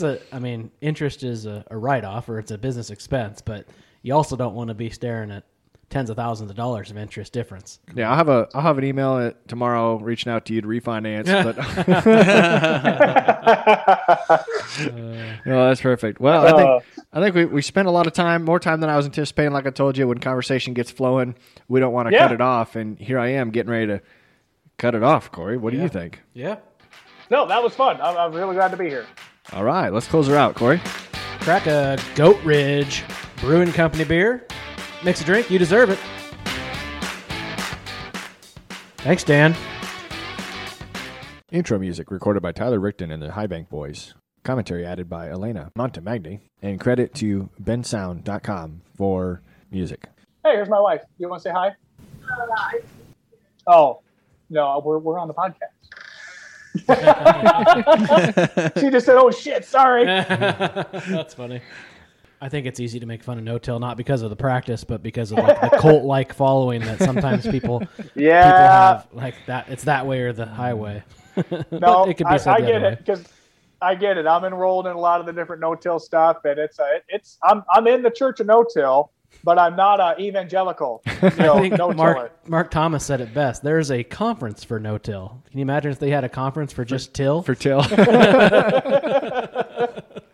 S3: Interest is a write-off or it's a business expense, but you also don't want to be staring at tens of thousands of dollars of interest difference.
S2: Yeah, I'll have an email tomorrow reaching out to you to refinance. But no, that's perfect. Well, I think we spent a lot of time, more time than I was anticipating. Like I told you, when conversation gets flowing, we don't want to cut it off. And here I am getting ready to cut it off, Corey. What do you think?
S3: Yeah.
S1: No, that was fun. I'm really glad to be here.
S2: All right, let's close her out, Corey.
S3: Crack a Goat Ridge Brewing Company beer. Mix a drink. You deserve it. Thanks, Dan.
S2: Intro music recorded by Tyler Rickton and the Highbank Boys. Commentary added by Elena Montemagni. And credit to bensound.com for music.
S1: Hey, here's my wife. You want to say hi? Oh, no, we're on the podcast. She just said, "Oh shit, sorry."
S3: That's funny. I think it's easy to make fun of no-till, not because of the practice, but because of like the cult-like following that sometimes people have. Like that, it's that way or the highway.
S1: No, it could be I get it because I get it. I'm enrolled in a lot of the different no-till stuff, and I'm in the Church of No-Till. But I'm not evangelical.
S3: I think Mark Thomas said it best. There's a conference for no-till. Can you imagine if they had a conference for just till?
S2: For till.